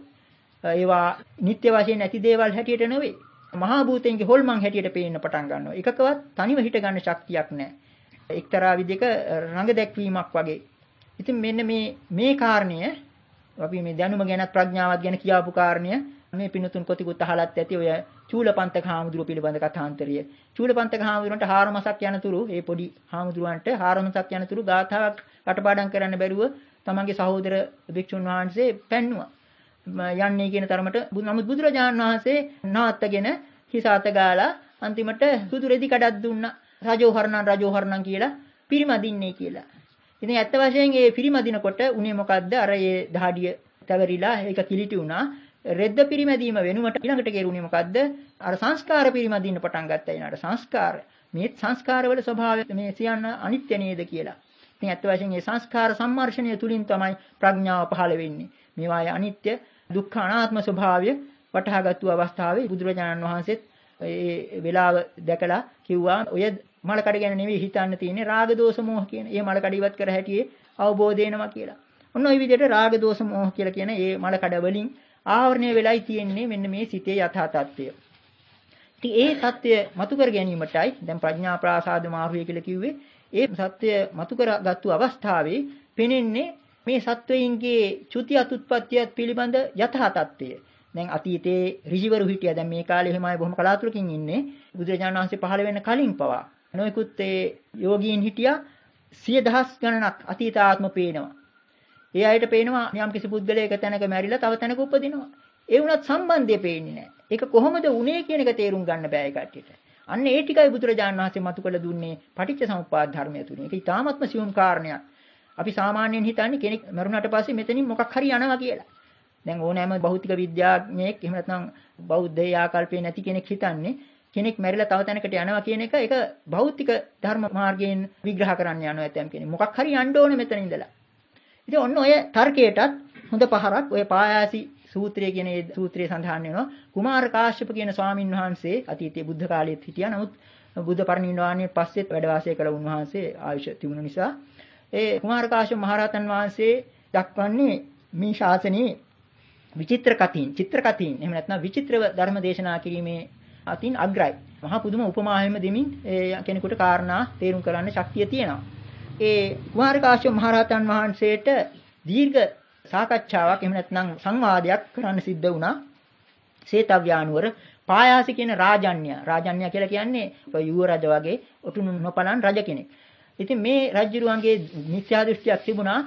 ඒවා නිත්‍ය වශයෙන් නැති දේවල් හැටියට නෙවෙයි. මහා භූතයන්ගේ හොල්මන් හැටියට පේන්න පටන් ගන්නවා. එකකවත් තනිව හිට ගන්න ශක්තියක් නැහැ. එක්තරා විදිහක රඟ දැක්වීමක් වගේ. ඉතින් මෙන්න මේ මේ කාරණය අපි මේ දැනුම ගැන ප්‍රඥාවත් ගැන කියාපු කාරණය මේ පිනුතුන් කොටිකුත් අහලත් ඇති ඔය චූලපන්තක හාමුදුරුව පිළිබඳ කථාන්තරය. චූලපන්තක හාමුදුරන්ට හාරමසක් යනතුරු ඒ පොඩි හාමුදුරුවන්ට හාරමසක් යනතුරු ගාථාවක් කටපාඩම් කරන්න බැරුව තමන්ගේ සහෝදර භික්ෂුන් වහන්සේ පැන්නුවා. යන්නේ කියන තරමට නමුත් බුදුරජාණන් වහන්සේ නාත්තගෙන හිස අත ගාලා අන්තිමට සුදු රෙදි කඩක් දුන්නා. රජෝහරණන් රජෝහරණන් කියලා පිරිමදින්නේ කියලා. ඉතින් ඇත්ත වශයෙන් මේ පිරිමදිනකොට උනේ මොකද්ද? අර ඒ දහඩිය තවරිලා ඒක කිලිටි වුණා. රෙද්ද පිරිමැදීම වෙනුවට ඊළඟට කෙරුණේ මොකද්ද? අර සංස්කාර පිරිමදින්න පටන් ගත්තා ඊනට සංස්කාර. මේ සංස්කාරවල ස්වභාවය මේ සියන්න අනිත්‍ය නේද කියලා. ඉතින් ඇත්ත වශයෙන් මේ සංස්කාර සම්මර්ෂණය තුලින් තමයි ප්‍රඥාව පහළ වෙන්නේ. මේවායේ අනිත්‍ය, දුක්ඛ, අනාත්ම ස්වභාවය වටහාගත්තු අවස්ථාවේ බුදුරජාණන් වහන්සේත් ඒ වෙලාව දැකලා කිව්වා ඔය මලකඩ ගැන නෙවෙයි හිතන්න තියෙන්නේ රාග දෝෂ මෝහ කියන. ඒ මලකඩ ඉවත් කර හැටියේ අවබෝධ වෙනවා කියලා. ඔන්න ওই විදිහට රාග දෝෂ මෝහ කියලා කියන මේ මලකඩ වලින් ආවරණය වෙලයි තියෙන්නේ මෙන්න මේ සිතේ යථා තත්ත්වය. ඉතින් ඒ தත්ත්වය මතු කර ගැනීමටයි දැන් ප්‍රඥා ප්‍රාසාද මාර්ගය කියලා කිව්වේ. ඒ සත්‍ය මතු කරගත්තු අවස්ථාවේ පෙනෙන්නේ මේ සත්වයින්ගේ චුති අතුත්පත්තියත් පිළිබඳ යථා තත්ත්වය. දැන් අතීතයේ ඍජිවරු හිටියා. දැන් මේ කාලේ එහෙමයි බොහොම කලාතුරකින් ඉන්නේ. බුදුරජාණන් වහන්සේ පහළ වෙන්න කලින් පවා නොයෙකුත් ඒ යෝගීන් හිටියා සිය දහස් ගණනක් අතීත ආත්ම පේනවා. ඒ අයට පේනවා යම් කිසි පුද්ගලයෙක් තැනක මැරිලා තව තැනක උපදිනවා. ඒ වුණත් සම්බන්ධය පේන්නේ නැහැ. ඒක කොහොමද උනේ කියන එක තේරුම් ගන්න බෑ ඒ කට්ටියට. අන්න ඒ ටිකයි බුදුරජාණන් වහන්සේ මතු කළ දුන්නේ පටිච්ච සමුප්පාද ධර්මය තුලින්. ඒක ඊටාත්ම සියුම් කාරණයක්. අපි සාමාන්‍යයෙන් හිතන්නේ කෙනෙක් මරුණාට පස්සේ මෙතනින් මොකක් හරි යනවා කියලා. දැන් ඕනෑම භෞතික විද්‍යාඥයෙක් එහෙම නැත්නම් බෞද්ධ ආකල්පේ නැති කෙනෙක් හිතන්නේ කෙනෙක් මැරිලා තව තැනකට යනවා කියන එක ඒක භෞතික ධර්ම මාර්ගයෙන් විග්‍රහ කරන්න යනවා ඇතම් කෙනෙක්. මොකක් හරි යන්න ඕනේ මෙතන ඉඳලා. ඉතින් ඔන්න ඔය තර්කයටත් හොඳ පහරක් ඔය පායාසි සූත්‍රය කියන ඒ සූත්‍රයේ සඳහන් වෙනවා කුමාර කාශ්‍යප කියන ස්වාමින් වහන්සේ අතීතයේ බුද්ධ කාලයේත් හිටියා. නමුත් බුද්ධ පරිනිර්වාණයෙන් පස්සෙත් වැඩ වාසය කළ උන්වහන්සේ ආයුෂ තිබුණ නිසා ඒ කුමාර කාශ්‍යප මහරහතන් වහන්සේ දක්වන්නේ මේ ශාසනයේ විචිත්‍ර කතින්, චිත්‍ර කතින්, එහෙම නැත්නම් විචිත්‍රව ධර්ම දේශනා කිරීමේ අතින් අග්‍රයි. මහා පුදුම උපමාවෙම දෙමින් කෙනෙකුට කාරණා තේරුම් කරන්න ශක්තිය තියෙනවා. ඒ කුමාර කාශ්‍යප මහරහතන් වහන්සේට දීර්ඝ සාකච්ඡාවක් එහෙම නැත්නම් සංවාදයක් කරන්න සිද්ධ වුණා. සේතව්‍යානුවර පායාසි කියන රාජන්‍ය. රාජන්‍ය කියලා කියන්නේ ඔය යුව රජ වගේ ඔටුනු නොපලන් රජ කෙනෙක්. ඉතින් මේ රජුරුවන්ගේ මිත්‍යා දෘෂ්ටියක් තිබුණා.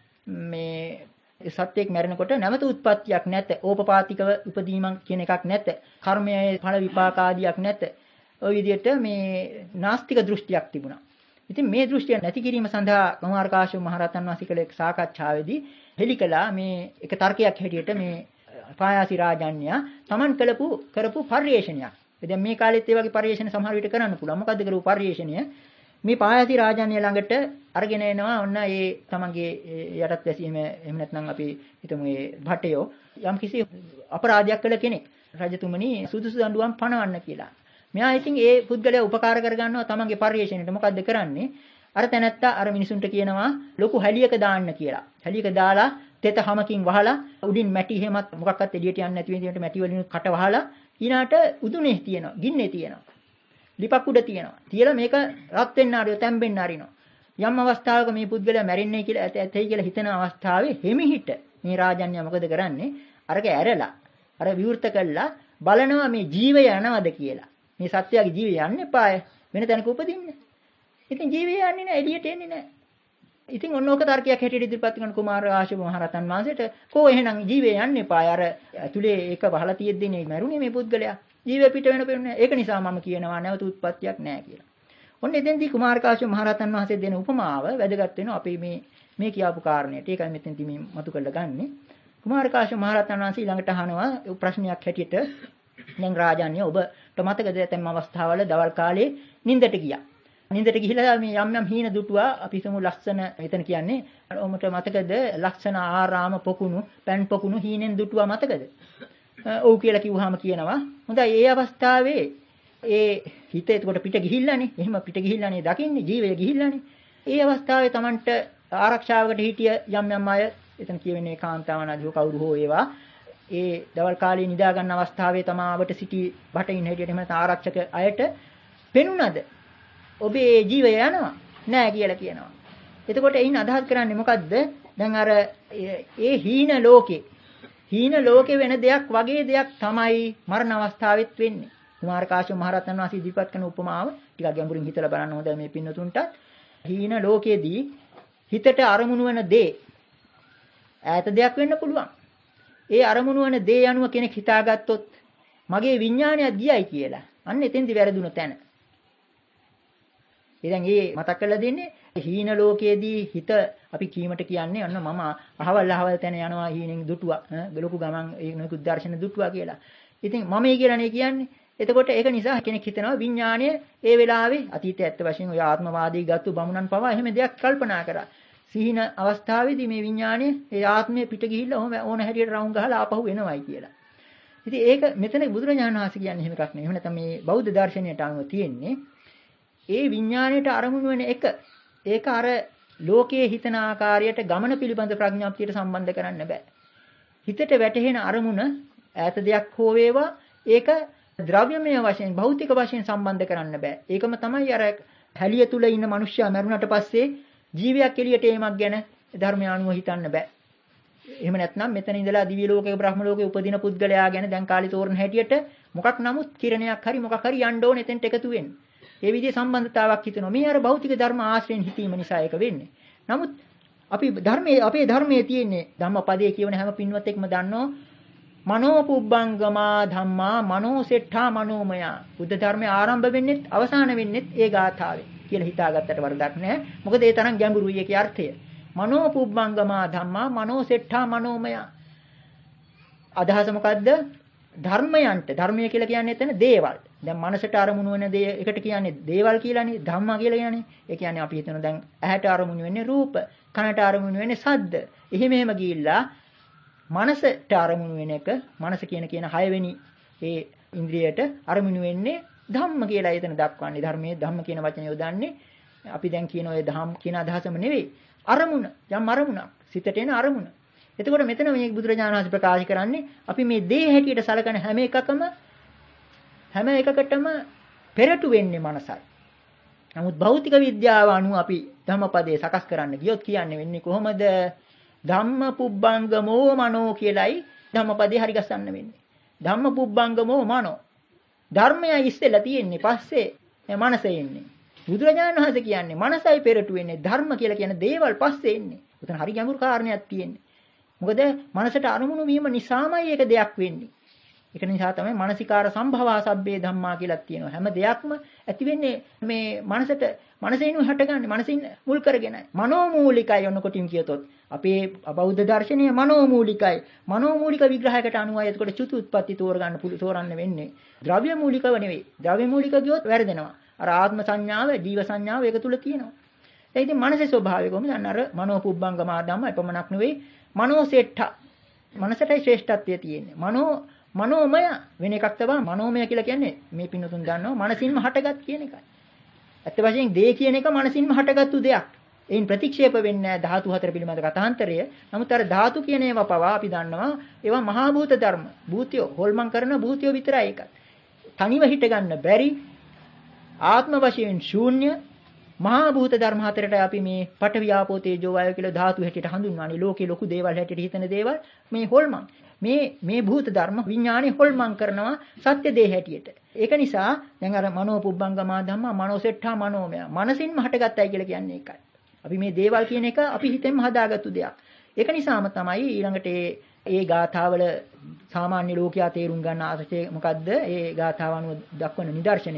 මේ සත්‍යයක් මැරෙනකොට නැවත උත්පත්තියක් නැත. ඕපපාතිකව උපදීමක් කියන එකක් නැත. කර්මයේ ඵල විපාක ආදියක් නැත. ඔය විදිහට මේ නාස්තික දෘෂ්ටියක් තිබුණා. ඉතින් මේ දෘෂ්ටිය නැති කිරීම සඳහා කුමාර කාශ්‍යප මහරහතන් වහන්සේ කළ සාකච්ඡාවේදී හෙලිකලා මේ එක තර්කයක් හැටියට මේ පායාසි රාජන්‍ය තමන් කළපු කරපු පරිශ්‍රණයක්. දැන් මේ කාලෙත් ඒ වගේ පරිශ්‍රණ සමහර විට කරන්න පුළුවන්. මොකද්ද කරපු පරිශ්‍රණය? මේ පායාසි රාජන්‍ය ළඟට අරගෙන එනවා ඔන්න ඒ තමන්ගේ යටත් වැසීම එහෙම නැත්නම් අපි හිතමු මේ භටයෝ යම් කිසි අපරාධයක් කළ කෙනෙක් රජතුමනි සුදුසු දඬුවම් පනවන්න කියලා. මෙයා ඉතින් ඒ පුද්ගලයා උපකාර කරගන්නවා තමන්ගේ පරිශ්‍රණයට. මොකද්ද කරන්නේ? අර තැනැත්තා අර මිනිසුන්ට කියනවා ලොකු හැලියක දාන්න කියලා. හැලියක දාලා තෙත හැමකින් වහලා උඩින් මැටි හැමත් මොකක්වත් එළියට යන්නේ නැති විදිහට මැටි වලින් කට වහලා ඊනාට උදුනේ තියෙනවා, ගින්නේ තියෙනවා. ලිපක් උඩ තියෙනවා. තියලා මේක රත් වෙන්න ආරියෝ තැම්බෙන්න ආරිනවා. යම් අවස්ථාවක මේ පුද්ගලයා මැරෙන්නේ කියලා ඇතයි කියලා හිතන අවස්ථාවේ හිමිහිට මේ රාජන්‍ය මොකද කරන්නේ? අරක ඇරලා අර විවෘත කළා බලනවා මේ ජීවය යනවද කියලා. මේ සත්‍යයේ ජීවය යන්නේ පාය වෙන තැනක උපදින්නේ. ඉතින් ජීවය යන්නේ නැහැ, එළියට එන්නේ නැහැ. ඉතින් ඔන්න ඕක තර්කයක් හැටියට ඉදිරිපත් කරන කුමාර කාශ්‍යප මහරහතන් වහන්සේට කෝ එහෙනම් ජීවය යන්නේ පාය අර ඇතුලේ ඒක වහලා තියෙද්දිනේ මැරුණේ මේ පුද්ගලයා. ජීවය පිට වෙන පෙන්නේ. ඒක නිසා මම කියනවා නැවත උත්පත්තියක් නැහැ කියලා. ඔන්න එතෙන්දී කුමාර කාශ්‍යප මහරහතන් වහන්සේ දෙන උපමාව වැදගත් වෙනවා අපි මේ මේ කියපු කාරණේට. ඒකයි මෙතෙන්දී මේ මතු කරලා ගන්නෙ. කුමාර කාශ්‍යප මහරහතන් වහන්සේ ඊළඟට අහනවා ප්‍රශ්නයක් හැටියට දැන් රාජාන්‍ය ඔබට මතකද තැම් අවස්ථාවල දවල් කාලේ නිින්දට ගියා. නිින්දට ගිහිලා මේ යම් යම් හීන දුටුවා. අපි හිතමු ලස්සන එතන කියන්නේ ඔබට මතකද ලක්ෂණ ආරාම පොකුණු පෑන් පොකුණු හීනෙන් දුටුවා මතකද? ඔව් කියලා කිව්වහම කියනවා හොඳයි ඒ අවස්ථාවේ ඒ හිත එතකොට පිට ගිහිල්ලානේ. එහෙම පිට ගිහිල්ලානේ දකින්නේ ජීවය ගිහිල්ලානේ. ඒ අවස්ථාවේ Tamanට ආරක්ෂාවකට හිටිය යම් යම් අය එතන කියවෙන්නේ කාන්තාවන් ආදී කවුරු හෝ ඒවා ඒ දවල් කාලේ නිදා ගන්න අවස්ථාවේ තමාවට සිටි බටින් හැටියට එහෙම නැත්නම් ආරක්ෂක අයට පෙනුනද ඔබේ ජීවය යනවා නෑ කියලා කියනවා. එතකොට එයින් අදහස් කරන්නේ මොකද්ද? දැන් අර ඒ හීන ලෝකේ හීන ලෝකේ වෙන දෙයක් වගේ දෙයක් තමයි මරණ අවස්ථාවෙත් වෙන්නේ. කුමාර කාශ්‍යප මහරහතන් වහන්සේ ඉදිරිපත් කරන උපමාව ටිකක් ගැඹුරින් හිතලා බලන්න හොඳයි මේ පින්නතුන්ට. හීන ලෝකයේදී හිතට අරමුණු වෙන දේ ඈත දෙයක් වෙන්න පුළුවන්. ඒ අරමුණු වෙන දේ යනුව කෙනෙක් හිතාගත්තොත් මගේ විඥානයක් ගියයි කියලා. අන්න එතෙන්දි වැරදුන තැන. ඉතින් මේ මතක් කරලා දෙන්නේ හීන ලෝකයේදී හිත අපි කීමට කියන්නේ අන්න මම අහවල් අහවල් තැන යනවා හීනෙන් දුටුවා. ලොකු ගමන් ඒ නුකුත් දර්ශන දුටුවා කියලා. ඉතින් මම ඒ කියලානේ කියන්නේ. එතකොට ඒක නිසා කෙනෙක් හිතනවා විඥාණය ඒ වෙලාවේ අතීතයේ ඇත්ත වශයෙන් ඔය ආත්මවාදී ගත්තු බමුණන් පවා එහෙම දෙයක් කල්පනා කරා. සිහින අවස්ථාවේදී මේ විඥාණය ඒ ආත්මය පිට ගිහිල්ලා ඕම ඕන හැටියට රවුම් ගහලා ආපහු එනවයි කියලා. ඉතින් ඒක මෙතන බුදුරජාණන් වහන්සේ කියන්නේ එහෙම එකක් නෙවෙයි. එහෙම නැත්නම් මේ බෞද්ධ දර්ශනයට අනුව තියෙන්නේ ඒ විඥාණයට අරමුණු වෙන එක ඒක අර ලෝකයේ හිතන ආකාරයට ගමන පිළිබඳ ප්‍රඥාප්තියට සම්බන්ධ කරන්න බෑ. හිතට වැටහෙන අරමුණ ඈත දෙයක් හෝ වේවා ඒක ද්‍රව්‍යමය වශයෙන් භෞතික වශයෙන් සම්බන්ධ කරන්න බෑ. ඒකම තමයි අර හැලිය තුල ඉන්න මිනිස්සයා මරුණට පස්සේ ජීවියක් එළියට ඒමක් ගැන ධර්මය අනුව හිතන්න බෑ. එහෙම නැත්නම් මෙතන ඉඳලා දිව්‍ය ලෝකයක බ්‍රහ්ම ලෝකයේ උපදින පුද්ගලයා ගැන දැන් කාලේ තෝරන හැටියට මොකක් නමුත් කිරණයක් හරි මොකක් හරි යන්න ඕනේ එතෙන්ට එකතු වෙන්න. ඒ විදිහේ සම්බන්ධතාවක් හිතෙනවා. මේ අර භෞතික ධර්ම ආශ්‍රයෙන් හිතීම නිසා ඒක වෙන්නේ. නමුත් අපි ධර්මයේ අපේ ධර්මයේ තියෙන්නේ ධම්මපදයේ කියවන හැම පින්වතෙක්ම දන්නෝ මනෝ පුබ්බංගමා ධම්මා මනෝ සෙට්ඨා මනෝමය. බුද්ධ ධර්මයේ ආරම්භ වෙන්නෙත් අවසාන වෙන්නෙත් ඒ ගාථාවේ කියලා හිතාගත්තට වරදක් නැහැ. මොකද ඒ තරම් ගැඹුරුයි ඒකේ අර්ථය. මනෝ පුබ්බංගමා ධම්මා මනෝ සෙට්ඨා මනෝමය. අදහස මොකද්ද? ධර්මයන්ට ධර්මය කියලා කියන්නේ එතන දේවල්. දැන් මනසට අරමුණු වෙන දේ එකට කියන්නේ දේවල් කියලානේ. ධම්මා කියලා කියන්නේ. ඒ කියන්නේ අපි හිතන දැන් ඇහැට අරමුණු වෙන්නේ රූප, කනට අරමුණු වෙන්නේ ශබ්ද. එහෙම එහෙම ගිහිල්ලා මනසට අරමුණු වෙන එක මනස කියන කියන හයවෙනි ඒ ඉන්ද්‍රියට අරමුණු වෙන්නේ ධම්ම කියලා එතන දක්වන්නේ. ධර්මයේ ධම්ම කියන වචනේ යොදන්නේ අපි දැන් කියන ඔය ධම් කියන අදහසම නෙවෙයි. අරමුණ. යම් අරමුණක්. සිතට එන අරමුණ. එතකොට මෙතන මේ බුදුරජාණන් වහන්සේ ප්‍රකාශ කරන්නේ අපි මේ දේ හැටියට සලකන හැම එකකම හැම එකකටම පෙරටු වෙන්නේ මනසයි. නමුත් භෞතික විද්‍යාව අනුව අපි ධම්මපදයේ සකස් කරන්න ගියොත් කියන්නේ වෙන්නේ කොහොමද? ධම්ම පුබ්බංගමෝ මනෝ කියලයි ධම්මපදේ හරි ගස්සන්න වෙන්නේ. ධම්ම පුබ්බංගමෝ මනෝ. ධර්මය ඉස්සෙල්ලා තියෙන්නේ පස්සේ මනස එන්නේ. බුදුරජාණන් වහන්සේ කියන්නේ මනසයි පෙරටු වෙන්නේ. ධර්ම කියලා කියන දේවල් පස්සේ එන්නේ. උතන හරි ගැඹුරු කාරණයක් තියෙන්නේ. මොකද මනසට අරමුණු වීම නිසාමයි ඒක දෙයක් වෙන්නේ. ඒක නිසා තමයි මානසිකාර සම්භවා සබ්බේ ධම්මා කියලා තියෙනවා. හැම දෙයක්ම ඇති වෙන්නේ මේ මනසට මනසෙන් හටගන්නේ මනසින් මුල් කරගෙනයි. මනෝමූලිකයි ඔන්න කොටින් කියතොත්. අපේ බෞද්ධ දර්ශනීය මනෝමූලිකයි. මනෝමූලික විග්‍රහයකට අනුවයි එතකොට චුතු උත්පත්ති තෝරගන්න පුළු තෝරන්න වෙන්නේ. ද්‍රව්‍ය මූලිකව නෙවෙයි. ද්‍රව්‍ය මූලික ගියොත් වැරදෙනවා. අර ආත්ම සංඥාව, ජීව සංඥාව ඒක තුල තියෙනවා. ඒ ඉතින් මනසේ ස්වභාවය කොහොමද? අන්න අර මනෝපුබ්බංගමා ධම්ම එපමණක් නෙවෙයි. මනෝසෙට්ඨ. මනසටයි ශ්‍රේෂ්ඨත්වය තියෙන්නේ. මනෝ මනෝමය වෙන එකක් තමයි මනෝමය කියලා කියන්නේ මේ පින්නතුන් දන්නවා මනසින්ම හටගත් කියන එකයි. ඇත්ත වශයෙන් දේ කියන එක මනසින්ම හටගත්තු දෙයක්. ඒන් ප්‍රතික්ෂේප වෙන්නේ නැහැ ධාතු හතර පිළිබඳ කතාන්තරය. නමුත් අර ධාතු කියන ඒවා පවා අපි දන්නවා ඒවා මහා භූත ධර්ම. භූතියෝ හොල්මන් කරන භූතියෝ විතරයි ඒකත්. තනිව හිට ගන්න බැරි ආත්ම වශයෙන් ශූන්‍ය මහා භූත ධර්ම හතරට අපි මේ පඨවි ආපෝ තේජෝ වායෝ කියලා ධාතු හැටියට හඳුන්වන්නේ. ලෝකේ ලොකු දේවල් හැටියට හිතන දේවල් මේ හොල්මන්. මේ මේ භූත ධර්ම විඥානේ හොල්මන් කරනවා සත්‍ය දේ හැටියට. ඒක නිසා දැන් අර මනෝ පුබ්බංගමා ධම්මා මනෝසෙට්ඨා මනෝමය. මනසින්ම හටගත්තයි කියලා කියන්නේ ඒකයි. අපි මේ දේවල් කියන එක අපි හිතෙන්ම හදාගත්තු දෙයක්. ඒක නිසාම තමයි ඊළඟට ඒ ඒ ගාථාවල සාමාන්‍ය ලෝකයා තේරුම් ගන්න ආසතේ මොකද්ද? ඒ ගාථාව අනුව දක්වන නිදර්ශනය.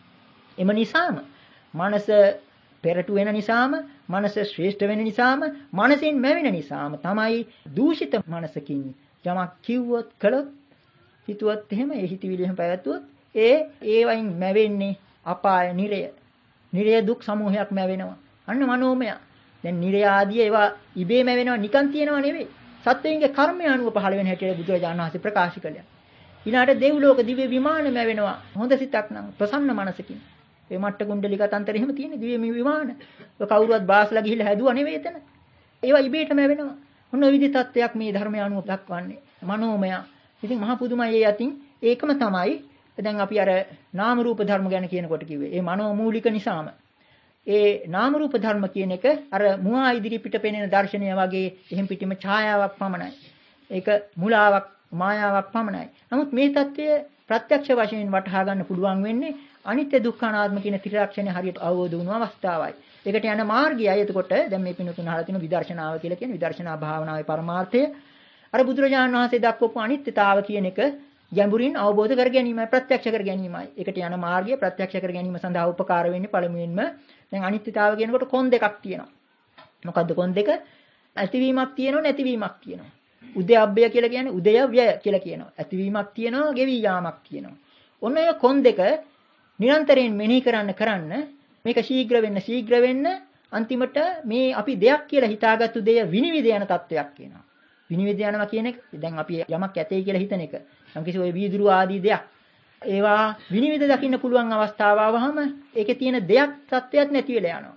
එම නිසාම මනස පෙරටු වෙන නිසාම මනස ශ්‍රේෂ්ඨ වෙන නිසාම මනසින් මැවෙන නිසාම තමයි දූෂිත මනසකින් යමක් කිව්වොත් කළොත් හිතුවත් එහෙම ඒ හිතවිලි එහෙම පැවැත්වුවොත් ඒ ඒ වයින් මැවෙන්නේ අපාය නිරය. නිරය දුක් සමූහයක් මැවෙනවා. අන්න මනෝමය. දැන් නිරය ආදී ඒවා ඉබේ මැවෙනවා නිකන් තියනවා නෙවෙයි. සත්වයන්ගේ කර්මය අනුව පහළ වෙන හැටියට බුදුරජාණන් වහන්සේ ප්‍රකාශ කළා. ඊළාට දෙව්ලෝක දිව්‍ය විමාන මැවෙනවා. හොඳ සිතක් නම් ප්‍රසන්න මනසකින්. ඒ මට්ට කුණ්ඩලික තන්තර එහෙම තියෙන දිව්‍ය විමාන. ඒ කවුරුවත් බාස්ලා ගිහිල්ලා හැදුවා නෙවෙයි එතන. ඒවා ඉබේටම මැවෙනවා. ඔන්න ඔය විදිහ තත්වයක් මේ ධර්මය අනුව දක්වන්නේ. මනෝමය. ඉතින් මහා පුදුමයි ඒ අතින් ඒකම තමයි දැන් අපි අර නාම රූප ධර්ම ගැන කියනකොට කිව්වේ. ඒ මනෝමූලික නිසාම. ඒ නාම රූප ධර්ම කියන එක අර මුවා ඉදිරි පිට පෙනෙන දර්ශනය වගේ එහෙම් පිටිම ඡායාවක් පමණයි. ඒක මුලාවක් මායාවක් පමණයි. නමුත් මේ தත්ත්වය ප්‍රත්‍යක්ෂ වශයෙන් වටහා ගන්න පුළුවන් වෙන්නේ අනිත්‍ය දුක්ඛ අනාත්ම කියන ත්‍රිලක්ෂණය හරියට අවබෝධ වුණු අවස්ථාවයි. ඒකට යන මාර්ගයයි එතකොට දැන් මේ පිනුතුන් අහලා තියෙන විදර්ශනාව කියලා කියන විදර්ශනා භාවනාවේ පරමාර්ථය අර බුදුරජාණන් වහන්සේ දක්වපු අනිත්‍යතාව කියන එක ගැඹුරින් අවබෝධ කර ගැනීමයි ප්‍රත්‍යක්ෂ කර ගැනීමයි. ඒකට යන මාර්ගය ප්‍රත්‍යක්ෂ කර ගැනීම සඳහා උපකාර වෙන්නේ පළමුවෙන්ම දැන් අනිත්‍යතාව කියනකොට කොන් දෙකක් තියෙනවා. මොකද්ද කොන් දෙක? ඇතිවීමක් තියෙනවා නැතිවීමක් තියෙනවා. උදයබ්බය කියලා කියන්නේ උදය ව්‍යය කියලා කියනවා. ඇතිවීමක් තියෙනවා ගෙවි යාමක් තියෙනවා. ඔන්න ඔය කොන් දෙක නිරන්තරයෙන් මෙනෙහි කරන්න කරන්න මේක ශීඝ්‍ර වෙන්න ශීඝ්‍ර වෙන්න අන්තිමට මේ අපි දෙයක් කියලා හිතාගත්තු දෙය විනිවිද යන තත්වයක් කියනවා. විනිවිද යනවා කියන එක දැන් අපි යමක් ඇතේ කියලා හිතන එක. යම්කිසි ඔය වීදුරු ආදී දෙයක්. ඒවා විනිවිද දකින්න පුළුවන් අවස්ථාව ආවහම ඒකේ තියෙන දෙයක් තත්වයක් නැති වෙලා යනවා.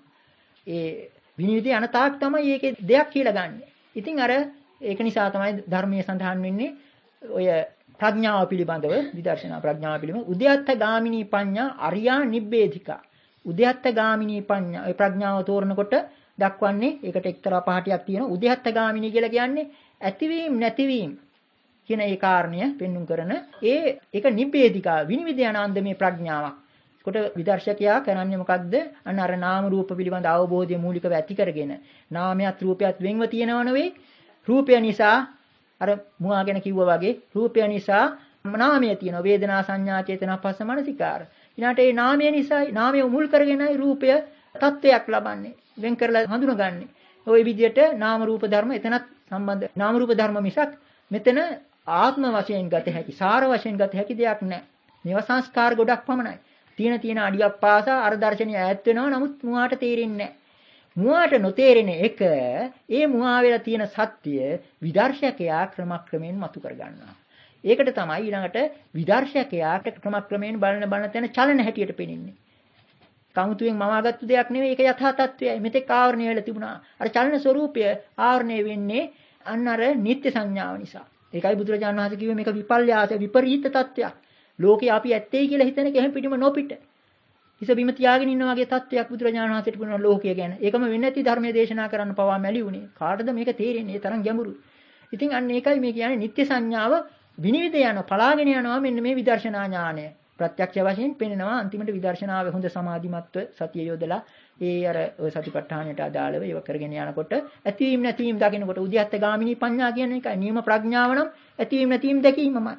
ඒ විනිවිද යන තාක් තමයි ඒකේ දෙයක් කියලා ගන්නෙ. ඉතින් අර ඒක නිසා තමයි ධර්මයේ සඳහන් වෙන්නේ ඔය ප්‍රඥාව පිළිබඳව විදර්ශනා ප්‍රඥාව පිළිබඳව උද්‍යත්ත ගාමිනී පඤ්ඤා අරියා නිබ්බේධිකා. උද්‍යත්ත ගාමිනී පඤ්ඤා ඔය ප්‍රඥාව තෝරනකොට දක්වන්නේ ඒකට එක්තරා පහටියක් තියෙනවා. උද්‍යත්ත ගාමිනී කියලා කියන්නේ ඇතිවීම නැතිවීම කියන ඒ කාරණය පෙන්눔 කරන ඒ ඒක නිබ්බේධිකා විනිවිද යන අන්දමේ ප්‍රඥාවක්. කොට විදර්ශකයා කරන්නේ මොකද්ද? අන්න අර නාම රූප පිළිබඳ අවබෝධය මූලිකව ඇති කරගෙන නාමයත් රූපයත් වෙන්ව තියෙනව නෙවෙයි. රූපය නිසා අර මුවා ගැන කිව්වා වගේ රූපය නිසා නාමය තියෙනවා. වේදනා සංඥා චේතනා පස්ස මනසිකාර. ඊළාට ඒ නාමය නිසායි නාමය මුල් කරගෙනයි රූපය තත්වයක් ලබන්නේ. වෙන් කරලා හඳුනගන්නේ. ওই විදිහට නාම රූප ධර්ම එතනත් සම්බන්ධ නාම රූප ධර්ම මිසක් මෙතන ආත්ම වශයෙන් ගත හැකි සාර වශයෙන් ගත හැකි දෙයක් නැහැ. මේවා සංස්කාර ගොඩක් පමණයි. තියෙන තියෙන අඩියක් පාසා අර දර්ශනය ඈත් වෙනවා. නමුත් මුවාට තේරෙන්නේ නැහැ. මුවාට නොතේරෙන එක ඒ මුවා වෙලා තියෙන සත්‍ය විදර්ශකයා ක්‍රමක්‍රමයෙන් මතු කර ගන්නවා. ඒකට තමයි ඊළඟට විදර්ශකයාට ක්‍රමක්‍රමයෙන් බලන බලන තැන චලන හැටියට පෙනෙන්නේ. කමුතුවෙන් මවාගත්තු දෙයක් නෙවෙයි ඒක යථා තත්ත්වයයි. මෙතෙක් ආවරණය වෙලා තිබුණා. අර චලන ස්වરૂපය ආවරණය වෙන්නේ අන්න අර නිත්‍ය සංඥාව නිසා. ඒකයි බුදුරජාණන් වහන්සේ කිව්වේ මේක විපල්යාස විපරීත තත්ත්වයක්. ලෝකේ අපි ඇත්තයි කියලා හිතන එක එහෙම පිටිම නොපිට. හිස බිම තියාගෙන ඉන්න වගේ තත්ත්වයක් බුදුරජාණන් වහන්සේට පුරුණ ලෝකය ගැන. ඒකම වෙන්නේ නැති ධර්මයේ දේශනා කරන්න පවා මැලි උනේ. කාටද මේක තේරෙන්නේ? ඒ තරම් ගැඹුරුයි. ඉතින් අන්න ඒකයි මේ කියන්නේ නිත්‍ය සංඥාව විනිවිද යනවා, පලාගෙන යනවා මෙන්න මේ විදර්ශනා ඥානය. ප්‍රත්‍යක්ෂ වශයෙන් පෙනෙනවා අන්තිමට විදර්ශනාවේ හොඳ සමාධිමත්ව සතිය යොදලා ඒ අර සතිපට්ඨානයට අදාළව ඒව කරගෙන යනකොට ඇතිවීම නැතිවීම දකිනකොට උද්‍යත්ත ගාමිනී පඤ්ඤා කියන එකයි. නියම ප්‍රඥාව නම් ඇතිවීම නැතිවීම දැකීමමයි.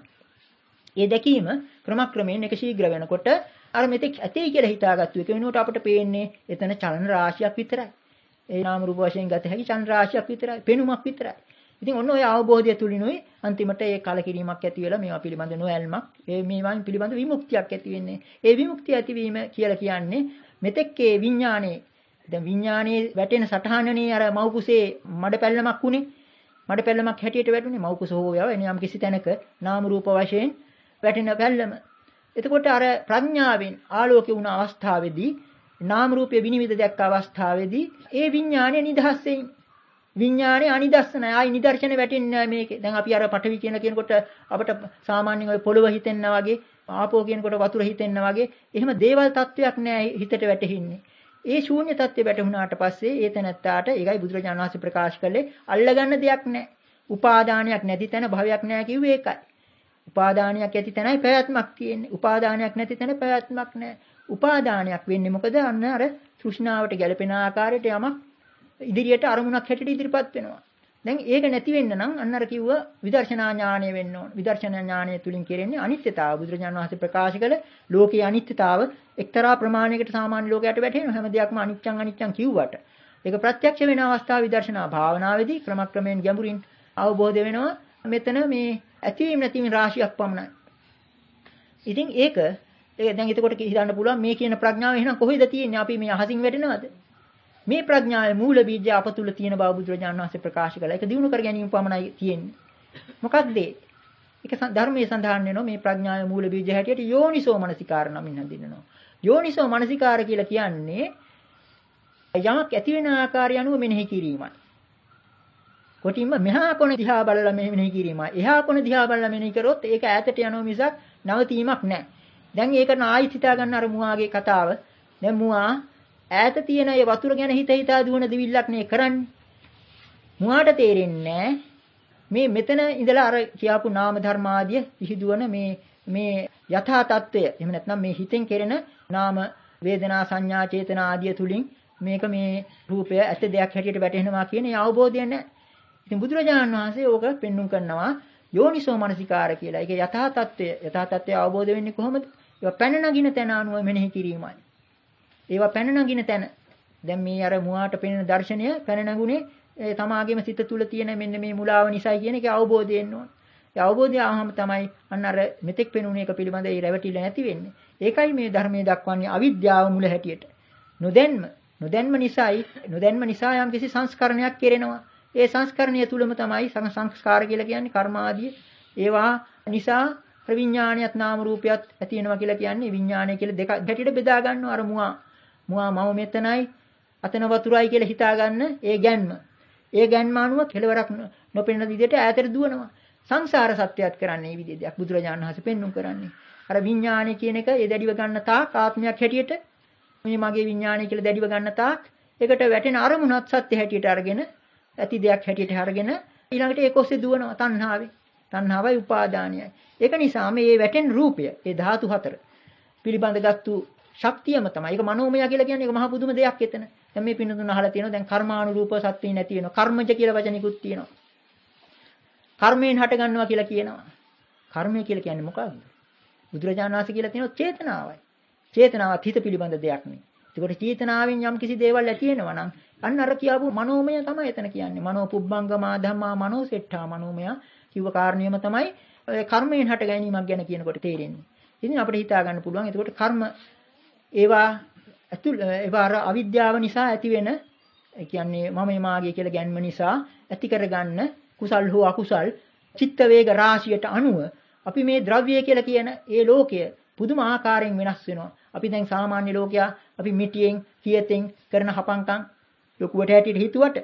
ඒ දැකීම ක්‍රමක්‍රමයෙන් එක ශීඝ්‍ර වෙනකොට අර මෙතෙක් ඇතේ කියලා හිතාගත්තු එක වෙනුවට අපිට පේන්නේ එතන චලන රාශියක් විතරයි. ඒ නාම රූප වශයෙන් ගත හැකි චලන රාශියක් විතරයි. පෙනුමක් විතරයි. ඉතින් ඔන්න ඔය අවබෝධය තුලිනුයි අන්තිමට ඒ කලකිරීමක් ඇති වෙලා මේවා පිළිබඳ නොඇල්මක් ඒ මේවායින් පිළිබඳ විමුක්තියක් ඇති වෙන්නේ. ඒ විමුක්තිය ඇතිවීම කියලා කියන්නේ මෙතෙක් ඒ විඥානයේ දැන් විඥානයේ වැටෙන සටහනනේ අර මව්කුසේ මඩ පැල්ලමක් උනේ. මඩ පැල්ලමක් හැටියට වැටුනේ මව්කුස හොයව එන යම් කිසි තැනක නාම රූප වශයෙන් වැටෙන පැල්ලම. එතකොට අර ප්‍රඥාවෙන් ආලෝකේ වුණ අවස්ථාවේදී නාම රූපය විනිවිද දැක්ක අවස්ථාවේදී ඒ විඥානය නිදහස් වෙයි. විඥානේ අනිදස්සනයි. ආයි නිදර්ශන වැටෙන්නේ මේකේ. දැන් අපි අර පඨවි කියන කියනකොට අපිට සාමාන්‍යයෙන් ඔය පොළව හිතෙන්නා වගේ, ආපෝ කියනකොට වතුර හිතෙන්නා වගේ, එහෙම දේවල් තත්වයක් නෑ හිතට වැටෙන්නේ. ඒ ශූන්‍ය තත්ත්වය වැටුණාට පස්සේ ඒ තැනත්තාට ඒකයි බුදුරජාණන් වහන්සේ ප්‍රකාශ කළේ අල්ලගන්න දෙයක් නෑ. උපාදානයක් නැති තැන භවයක් නෑ කිව්වේ ඒකයි. උපාදානයක් ඇති තැනයි පැවැත්මක් තියෙන්නේ. උපාදානයක් නැති තැන පැවැත්මක් නෑ. උපාදානයක් වෙන්නේ මොකද? අන්න අර තෘෂ්ණාවට ගැලපෙන ආකාරයට යමක් ඉදිරියට අරමුණක් හැටියට ඉදිරිපත් වෙනවා. දැන් ඒක නැති වෙන්න නම් අන්න අර කිව්ව විදර්ශනා ඥාණය වෙන්න ඕන. විදර්ශනා ඥාණය තුලින් කෙරෙන්නේ අනිත්‍යතාව. බුදුරජාණන් වහන්සේ ප්‍රකාශ කළ ලෝකයේ අනිත්‍යතාව එක්තරා ප්‍රමාණයකට සාමාන්‍ය ලෝකයට වැටෙනවා. හැම දෙයක්ම අනිත්‍යං අනිත්‍යං කිව්වට. ඒක ප්‍රත්‍යක්ෂ වෙන අවස්ථාව විදර්ශනා භාවනාවේදී ක්‍රමක්‍රමයෙන් ගැඹුරින් අවබෝධ වෙනවා. මෙතන මේ ඇතිවීම නැතිවීම රාශියක් පමණයි. ඉතින් ඒක ඒ දැන් එතකොට හිතන්න පුළුවන් මේ කියන ප්‍රඥාව එහෙනම් කොහෙද තියෙන්නේ? අපි මේ අහසින් වැටෙනවද? මේ ප්‍රඥාවේ මූල බීජය අප තුල තියෙන බව බුදුරජාණන් වහන්සේ ප්‍රකාශ කළා. ඒක දිනු කර ගැනීම පමණයි තියෙන්නේ. මොකක්ද ඒ? ඒක ධර්මයේ සඳහන් වෙනවා මේ ප්‍රඥාවේ මූල බීජය හැටියට යෝනිසෝ මනසිකාර නමින් හඳුන්වනවා. යෝනිසෝ මනසිකාර කියලා කියන්නේ යමක් ඇති වෙන ආකාරය අනුව මෙනෙහි කිරීමයි. කොටින්ම මෙහා කොන දිහා බලලා මෙනෙහි කිරීමයි. එහා කොන දිහා බලලා මෙනෙහි කරොත් ඒක ඈතට යනවා මිසක් නවතීමක් නැහැ. දැන් ඒක නායිත් හිතා ගන්න අර මුවාගේ කතාව. දැන් මුවා ඈත තියෙන ඒ වතුර ගැන හිත හිතා දුවන දිවිල්ලක් නේ කරන්නේ. මුවාට තේරෙන්නේ මේ මෙතන ඉඳලා අර කියාපු නාම ධර්ම ආදිය විහිදුවන මේ මේ යථා තත්ත්වය. එහෙම නැත්නම් මේ හිතෙන් කෙරෙන නාම වේදනා සංඥා චේතනා ආදිය තුලින් මේක මේ රූපය ඇත දෙයක් හැටියට වැටෙනවා කියන ඒ අවබෝධය නැහැ. ඉතින් බුදුරජාණන් වහන්සේ ඕක පෙන්눔 කරනවා යෝනිසෝ මනසිකාර කියලා. ඒකේ යථා තත්ත්වය යථා තත්ත්වය අවබෝධ වෙන්නේ කොහොමද? ඒවා පැන නගින තැන අනුව මෙනෙහි කිරීමයි. ඒවා පැන නගින තැන. දැන් මේ අර මුවාට පෙනෙන දර්ශනය පැන නගුනේ තමාගේම සිත තුල තියෙන මෙන්න මේ මුලාව නිසායි කියන එක අවබෝධය එන්න ඕන. ඒ අවබෝධය ආවම තමයි අන්න අර මෙතෙක් පෙනුනේ එක පිළිබඳ ඒ රැවටිල්ල නැති වෙන්නේ. ඒකයි මේ ධර්මයේ දක්වන්නේ අවිද්‍යාව මුල හැටියට. නොදැන්ම නොදැන්ම නිසායි නොදැන්ම නිසා යම් කිසි සංස්කරණයක් කෙරෙනවා. ඒ සංස්කරණය තුලම තමයි සංස්කාර කියලා කියන්නේ කර්ම ආදී. ඒවා නිසා විඥානියත් නාම රූපයත් ඇති වෙනවා කියලා කියන්නේ විඥානය කියලා දෙක ගැටියට බෙදා ගන්නවා අර මුවා. මුවා මම මෙතනයි අතන වතුරයි කියලා හිතා ගන්න ඒ ගැන්ම. ඒ ගැන්ම අනුව කෙලවරක් නොපෙනෙන විදිහට ඈතට දුවනවා. සංසාර සත්‍යයත් කරන්නේ මේ විදිහ දෙයක් බුදුරජාණන් වහන්සේ පෙන්눔 කරන්නේ. අර විඥානය කියන එක ඒ දැඩිව ගන්න තාක් ආත්මයක් හැටියට මේ මගේ විඥානය කියලා දැඩිව ගන්න තාක් ඒකට වැටෙන අරමුණත් සත්‍ය හැටියට අරගෙන ඇති දෙයක් හැටියට අරගෙන ඊළඟට ඒක ඔස්සේ දුවනවා තණ්හාවේ. තණ්හාවයි උපාදානයයි. ඒක නිසා මේ වැටෙන රූපය ඒ ධාතු හතර පිළිබඳගත්තු ශක්තියම තමයි. ඒක මනෝමය කියලා කියන්නේ ඒක මහ පුදුම දෙයක් එතන. දැන් මේ පින්නතුන් අහලා තියෙනවා දැන් කර්මානුරූප සත්‍යින් නැති වෙනවා. කර්මජ කියලා වචනිකුත් තියෙනවා. කර්මයෙන් හට ගන්නවා කියලා කියනවා. කර්මය කියලා කියන්නේ මොකක්ද? බුදුරජාණන් වහන්සේ කියලා තියෙනවා චේතනාවයි. චේතනාවත් හිත පිළිබඳ දෙයක් නේ. ඒකට චේතනාවෙන් යම් කිසි දේවල් ඇති වෙනවා නම් අන්න අර කියාපු මනෝමය තමයි එතන කියන්නේ. මනෝ පුබ්බංගමා ධම්මා මනෝ සෙට්ඨා මනෝමය කිව්ව කාරණියම තමයි කර්මයෙන් හට ගැනීමක් ගැන කියනකොට තේරෙන්නේ. ඉතින් අපිට හිතා ගන්න පුළුවන් එතකොට කර්ම ඒවා අතුල් ඒවා අර අවිද්‍යාව නිසා ඇති වෙන ඒ කියන්නේ මම මාගේ කියලා ගැන්ම නිසා ඇති කරගන්න කුසල් හෝ අකුසල් චිත්ත වේග රාශියට අනුව අපි මේ ද්‍රව්‍ය කියලා කියන ඒ ලෝකය පුදුම ආකාරයෙන් වෙනස් වෙනවා. අපි දැන් සාමාන්‍ය ලෝකයා අපි මිටියෙන් කියතෙන් කරන හපංකම් ලොකුවට හැටියට හිතුවට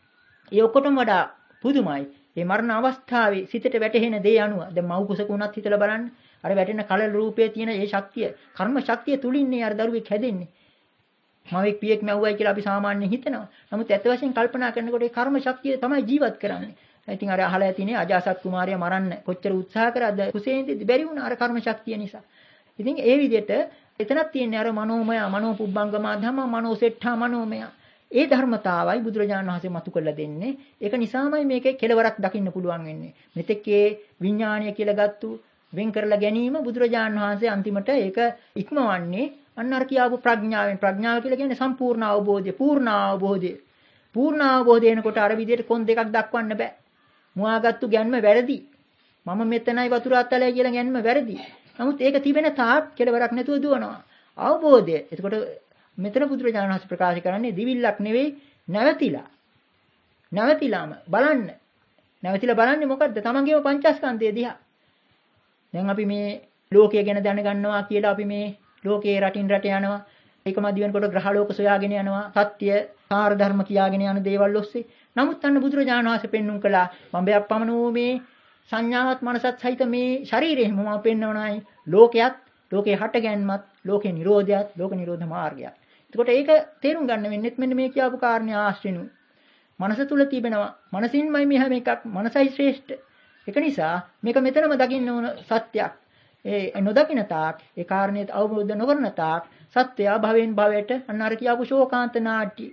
ඒ ඔක්කොටම වඩා පුදුමයි. මේ මරණ අවස්ථාවේ සිතට වැටහෙන දේ අනුව දැන් මව් කුසක උනත් හිතලා බලන්න. අර වැටෙන කලල රූපයේ තියෙන ඒ ශක්තිය, කර්ම ශක්තිය තුලින්නේ අර දරුවෙක් හැදෙන්නේ. මවෙක් පියෙක් මැව්වයි කියලා අපි සාමාන්‍යයෙන් හිතනවා. නමුත් ඇත්ත වශයෙන් කල්පනා කරනකොට ඒ කර්ම ශක්තිය තමයි ජීවත් කරන්නේ. ඉතින් අර අහලා ඇතිනේ අජාසත් කුමාරයා මරන්න කොච්චර උත්සාහ කරාද කුසේන්දි බැරි වුණා අර කර්ම ශක්තිය නිසා. ඉතින් ඒ විදිහට එතනක් තියෙන්නේ අර මනෝමය මනෝ පුබ්බංගමා ධම්ම මනෝ සෙට්ඨා මනෝමය. ඒ ධර්මතාවයි බුදුරජාණන් වහන්සේ මතු කරලා දෙන්නේ. ඒක නිසාමයි මේකේ කෙලවරක් දකින්න පුළුවන් වෙන්නේ. මෙතෙක්ේ විඥාණය කියලා ගත්තු වෙන් කරලා ගැනීම බුදුරජාණන් වහන්සේ අන්තිමට ඒක ඉක්මවන්නේ අන්න අර කියාපු ප්‍රඥාවෙන්. ප්‍රඥාව කියලා කියන්නේ සම්පූර්ණ අවබෝධය, පූර්ණ අවබෝධය. පූර්ණ අවබෝධය එනකොට අර විදිහට කොන් දෙකක් දක්වන්න බෑ. මුවාගත්තු ගැන්ම වැරදි. මම මෙතනයි වතුර අත්තලයි කියලා ගැන්ම වැරදි. නමුත් ඒක තිබෙන තාක් කෙලවරක් නැතුව දුවනවා. අවබෝධය. එතකොට මෙතන බුදුරජාණන් වහන්සේ ප්‍රකාශ කරන්නේ දිවිල්ලක් නෙවෙයි නැවතිලා. නැවතිලාම බලන්න. නැවතිලා බලන්නේ මොකද්ද? තමන්ගේම පංචස්කන්ධය දිහා. දැන් අපි මේ ලෝකය ගැන දැනගන්නවා කියලා අපි මේ ලෝකේ රටින් රට යනවා. ඒකම දිවෙන කොට ග්‍රහලෝක සොයාගෙන යනවා. සත්‍ය, සාර ධර්ම කියාගෙන යන දේවල් ඔස්සේ. නමුත් අන්න බුදුරජාණන් වහන්සේ පෙන්눔 කළා මඹයක් පමණ වූ මේ සංඥාවත් මනසත් සහිත මේ ශරීරෙම මම පෙන්වනවායි ලෝකයක්, ලෝකේ හටගැන්මත්, ලෝකේ නිරෝධයත්, ලෝක නිරෝධ මාර්ගයත්. එතකොට ඒක තේරුම් ගන්න වෙන්නේ මෙන්න මේ කියපු කාරණේ ආශ්‍රිනු. මනස තුල තිබෙනවා. මනසින්මයි මේ හැම එකක්. මනසයි ශ්‍රේෂ්ඨ. ඒක නිසා මේක මෙතනම දකින්න ඕන සත්‍යයක්. ඒ නොදකින්න තාක්, ඒ කාරණේත් අවබෝධ නොකරන තාක් සත්‍යය භවෙන් භවයට අන්න අර කියපු ශෝකාන්ත නාට්‍ය.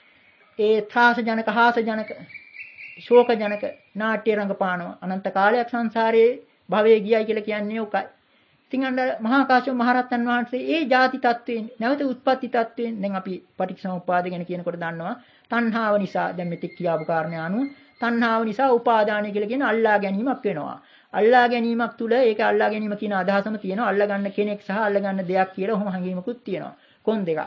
ඒ ත්‍රාස ජනක, හාස ජනක, ශෝක ජනක නාට්‍ය රංගපානවා. අනන්ත කාලයක් සංසාරයේ භවයේ ගියයි කියලා කියන්නේ උකයි. ඉතින් අන්න මහා කාශ්‍යප මහ රහතන් වහන්සේ ඒ ಜಾති තත්වයෙන් නැවත උත්පත්ති තත්වයෙන් දැන් අපි පටිච්චසමුප්පාද ගැන කියනකොට දන්නවා තණ්හාව නිසා දැන් මෙතෙක් කියාපු කාරණේ අනුව තණ්හාව නිසා උපාදානය කියලා කියන අල්ලා ගැනීමක් වෙනවා. අල්ලා ගැනීමක් තුල ඒක අල්ලා ගැනීම කියන අදහසම තියෙනවා. අල්ලා ගන්න කෙනෙක් සහ අල්ලා ගන්න දෙයක් කියලා ඔහොම හැඟීමකුත් තියෙනවා. කොන් දෙකක්.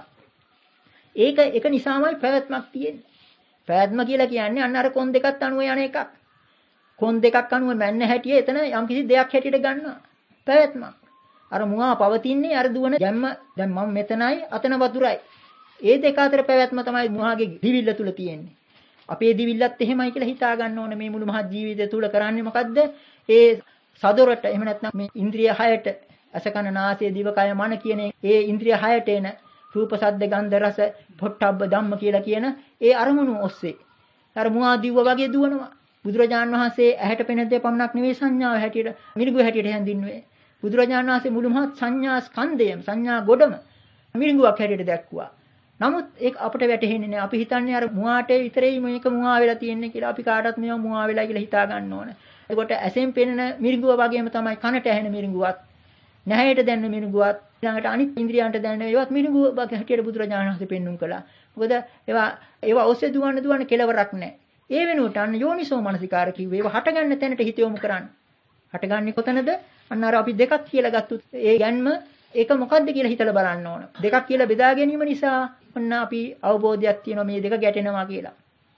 ඒක එක නිසාමයි පැවැත්මක් තියෙන්නේ. පැවැත්ම කියලා කියන්නේ අන්න අර කොන් දෙකත් අනුව යන එකක්. කොන් දෙකක් අනුව මැන්න හැටිය එතන යම්කිසි දෙයක් හැටියට ගන්නවා. පැවැත්මක්. අර මුවා පවතින්නේ අර දුවන ගැම්ම දැන් මම මෙතනයි අතන වතුරයි. ඒ දෙක අතර පැවැත්ම තමයි මුවාගේ දිවිල්ල තුල තියෙන්නේ. අපේ දිවිල්ලත් එහෙමයි කියලා හිතා ගන්න ඕනේ. මේ මුළු මහත් ජීවිතය තුල කරන්නේ මොකද්ද? ඒ සදොරට එහෙම නැත්නම් මේ ඉන්ද්‍රිය හයට අසකන නාසය දිවකය මන කියන ඒ ඉන්ද්‍රිය හයට එන රූප සද්ද ගන්ධ රස පොට්ටබ්බ ධම්ම කියලා කියන ඒ අරමුණු ඔස්සේ අර මුවා දිව්ව වගේ දුවනවා. බුදුරජාණන් වහන්සේ ඇහැට පෙනෙන දේ පමණක් නෙවෙයි සංඥාව හැටියට මිරිඟුව හැටියට හැඳින්වුවේ. බුදුරජාණන් වහන්සේ මුළු මහත් සංඥා ස්කන්ධයම සංඥා ගොඩම මිරිඟුවක් හැටියට දැක්කුවා. නමුත් ඒක අපට වැටහෙන්නේ නැහැ. අපි හිතන්නේ අර මුවාට විතරයි මේක මුවා වෙලා තියෙන්නේ කියලා. අපි කාටවත් මේවා මුවා වෙලා කියලා හිතා ගන්න ඕන. ඒකට ඇසෙන් පෙනෙන මිරිඟුව වගේම තමයි කනට ඇහෙන මිරිඟුවත්, නැහැයට දැනෙන මිරිඟුවත්, ඊළඟට අනිත් ඉන්ද්‍රියන්ට දැනෙන ඒවත් මිරිඟුව වගේ හැටියට බුදුරජාණන් වහන්සේ පෙන්눔 කළා. මොකද ඒවා ඒවා ඔස්සේ දුවන්න දුවන්න කෙලවරක් නැහැ. ඒ වෙනුවට අන්න යෝනිසෝ මනසිකාර කිව්වේ ඒවා හටගන්න තැනට හිත යොමු කරන්න. හටගන්නේ කොතනද? අන්න අර අපි දෙකක් කියලා ගත්තොත් ඒ ගැන්ම ඒක මොකද්ද කියලා හිතලා බලන්න ඕන. දෙකක් කියලා බෙදා ගැනීම නිසා ඔන්න අපි අවබෝධයක් තියෙනවා මේ දෙක ගැටෙනවා කියලා.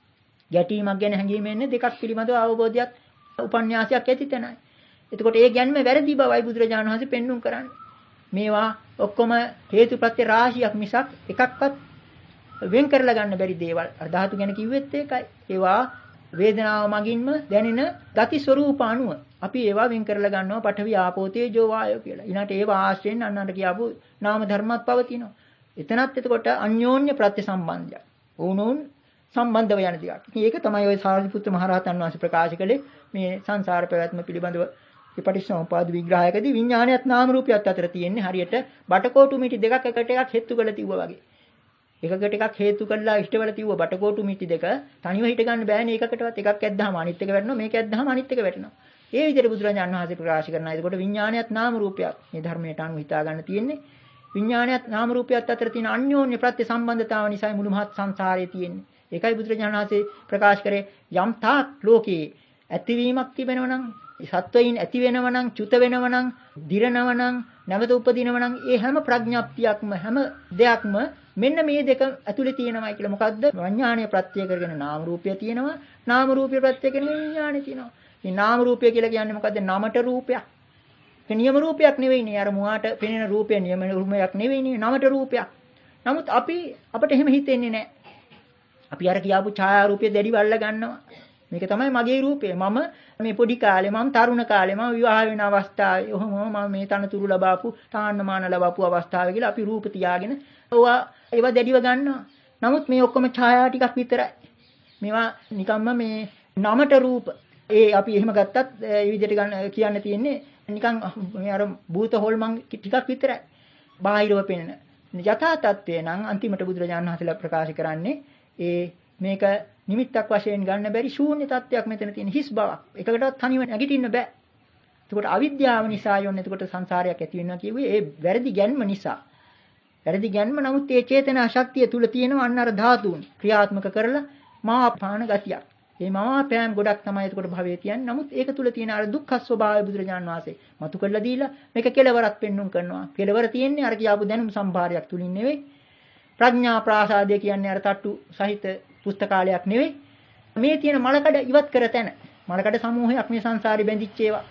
ගැටීමක් ගැන හැඟීම එන්නේ දෙකක් පිළිබඳව අවබෝධයක් උපන්යාසයක් ඇති තැනයි. එතකොට ඒ ගැන්ම වැරදි බවයි බුදුරජාණන් වහන්සේ පෙන්눔 කරන්නේ. මේවා ඔක්කොම හේතුප්‍රත්‍ය රාශියක් මිසක් එකක්වත් වෙන් කරලා ගන්න බැරි දේවල්. අර ධාතු ගැන කිව්වෙත් ඒකයි. ඒවා වේදනාව මගින්ම දැනෙන ගති ස්වરૂප අනුව අපි ඒවා වෙන් කරලා ගන්නවා පඨවි ආපෝ තේජෝ වායෝ කියලා. ඊළඟට ඒවා ආශ්‍රයෙන් අන්නන්ට කියපු නාම ධර්මات පවතිනවා. එතනත් එතකොට අන්‍යෝන්‍ය ප්‍රත්‍ය සම්බන්ධය. ඕනෝන් සම්බන්ධව යන දෙයක්. ඉතින් ඒක තමයි ওই සාරිපුත්‍ර මහ රහතන් වහන්සේ ප්‍රකාශ කළේ මේ සංසාර පැවැත්ම පිළිබඳව මේ පටිච්චසමුප්පාද විග්‍රහයකදී විඥානයත් නාම රූපයත් අතර තියෙන්නේ හරියට බටකොටු මිටි දෙකක් එකට එකක් හේතු කරලා තියුවා වගේ. එකකට එකක් හේතු කරලා ඉෂ්ටවල තියුවා බටකොටු මිටි දෙක තනිව හිට ගන්න බෑනේ එකකටවත් එකක් ඇද්දාම අනිත් එක වැටෙනවා මේක ඇද්දාම අනිත් එක වැටෙනවා. ඒ විදිහට බුදුරජාණන් වහන්සේ ප්‍රකාශ කරනවා. ඒකට විඥානයත් නාම රූපයත් මේ ධර්මයට අනුව හිතා ගන්න තියෙන්නේ. විඥානයත් නාම රූපයත් අතර තියෙන අන්‍යෝන්‍ය ප්‍රත්‍ය සම්බන්ධතාව නිසා මුළු මහත් සංසාරයේ තියෙන්නේ. ඒකයි බුදුරජාණන් වහන්සේ ප්‍රකාශ කරේ යම් තාක් ලෝකේ ඇතිවීමක් තිබෙනවා නම් සත්වයින් ඇති වෙනවා නම් චුත වෙනවා නම් දිරනවා නම් නැවත උපදිනවා නම් ඒ හැම ප්‍රඥාප්තියක්ම හැම දෙයක්ම මෙන්න මේ දෙක ඇතුලේ තියෙනවායි කියලා. මොකද්ද? විඥානීය ප්‍රත්‍ය කරගෙන නාම රූපය තියෙනවා. නාම රූපය ප්‍රත්‍ය කරගෙන විඥානය තියෙනවා. මේ නාම රූපය කියලා කියන්නේ මොකද්ද? නමට රූපයක්. ඒක නියම රූපයක් නෙවෙයිනේ. අර මුවාට පෙනෙන රූපය නියම රූපයක් නෙවෙයිනේ. නමට රූපයක්. නමුත් අපි අපිට එහෙම හිතෙන්නේ නැහැ. අපි අර කියාපු ඡායා රූපය දැඩිව අල්ල ගන්නවා. මේක තමයි මගේ රූපය. මම මේ පොඩි කාලේ මම තරුණ කාලේ මම විවාහ වෙන අවස්ථාවේ ඔහොම මම මේ තනතුරු ලබාපු තාන්නමාන ලබාපු අවස්ථාවේ කියලා අපි රූප තියාගෙන ඕවා ඒවා දැඩිව ගන්නවා. නමුත් මේ ඔක්කොම ඡායා ටිකක් විතරයි. මේවා නිකම්ම මේ නමට රූප. ඒ අපි එහෙම ගත්තත් ඒ විදිහට ගන්න කියන්න තියෙන්නේ නිකන් මේ අර භූත හොල්මන් ටිකක් විතරයි. බාහිරව පෙනෙන. යථා තත්ත්වය නම් අන්තිමට බුදුරජාණන් වහන්සේලා ප්‍රකාශ කරන්නේ ඒ මේක නිමිත්තක් වශයෙන් ගන්න බැරි ශූන්‍ය තත්ත්වයක් මෙතන තියෙන හිස් බවක්. එකකටවත් තනිව නැගිටින්න බෑ. එතකොට අවිද්‍යාව නිසා යොන්නේ එතකොට සංසාරයක් ඇති වෙනවා කියුවේ ඒ වැරදි ගැන්ම නිසා. වැරදි ගැන්ම නමුත් ඒ චේතනා ශක්තිය තුල තියෙනවා අන්න අර ධාතුන් ක්‍රියාත්මක කරලා මාපාන ගතියක්. මේ මාපෑම් ගොඩක් තමයි එතකොට භවයේ තියන්නේ. නමුත් ඒක තුල තියෙන අර දුක්ඛ ස්වභාවය බුදුරජාණන් වහන්සේ මතු කරලා දීලා මේක කෙලවරක් පෙන්눔 කරනවා. කෙලවර තියෙන්නේ අර කියාපු දැනුම් සම්භාරයක් තුලින් නෙවෙයි. ප්‍රඥා ප්‍රාසාදය කියන්නේ අර තට්ටු සහිත පුස්තකාලයක් නෙවෙයි. මේ තියෙන මලකඩ ඉවත් කර තැන. මලකඩ සමූහයක් මේ සංසාරේ බැඳිච්ච ඒවා.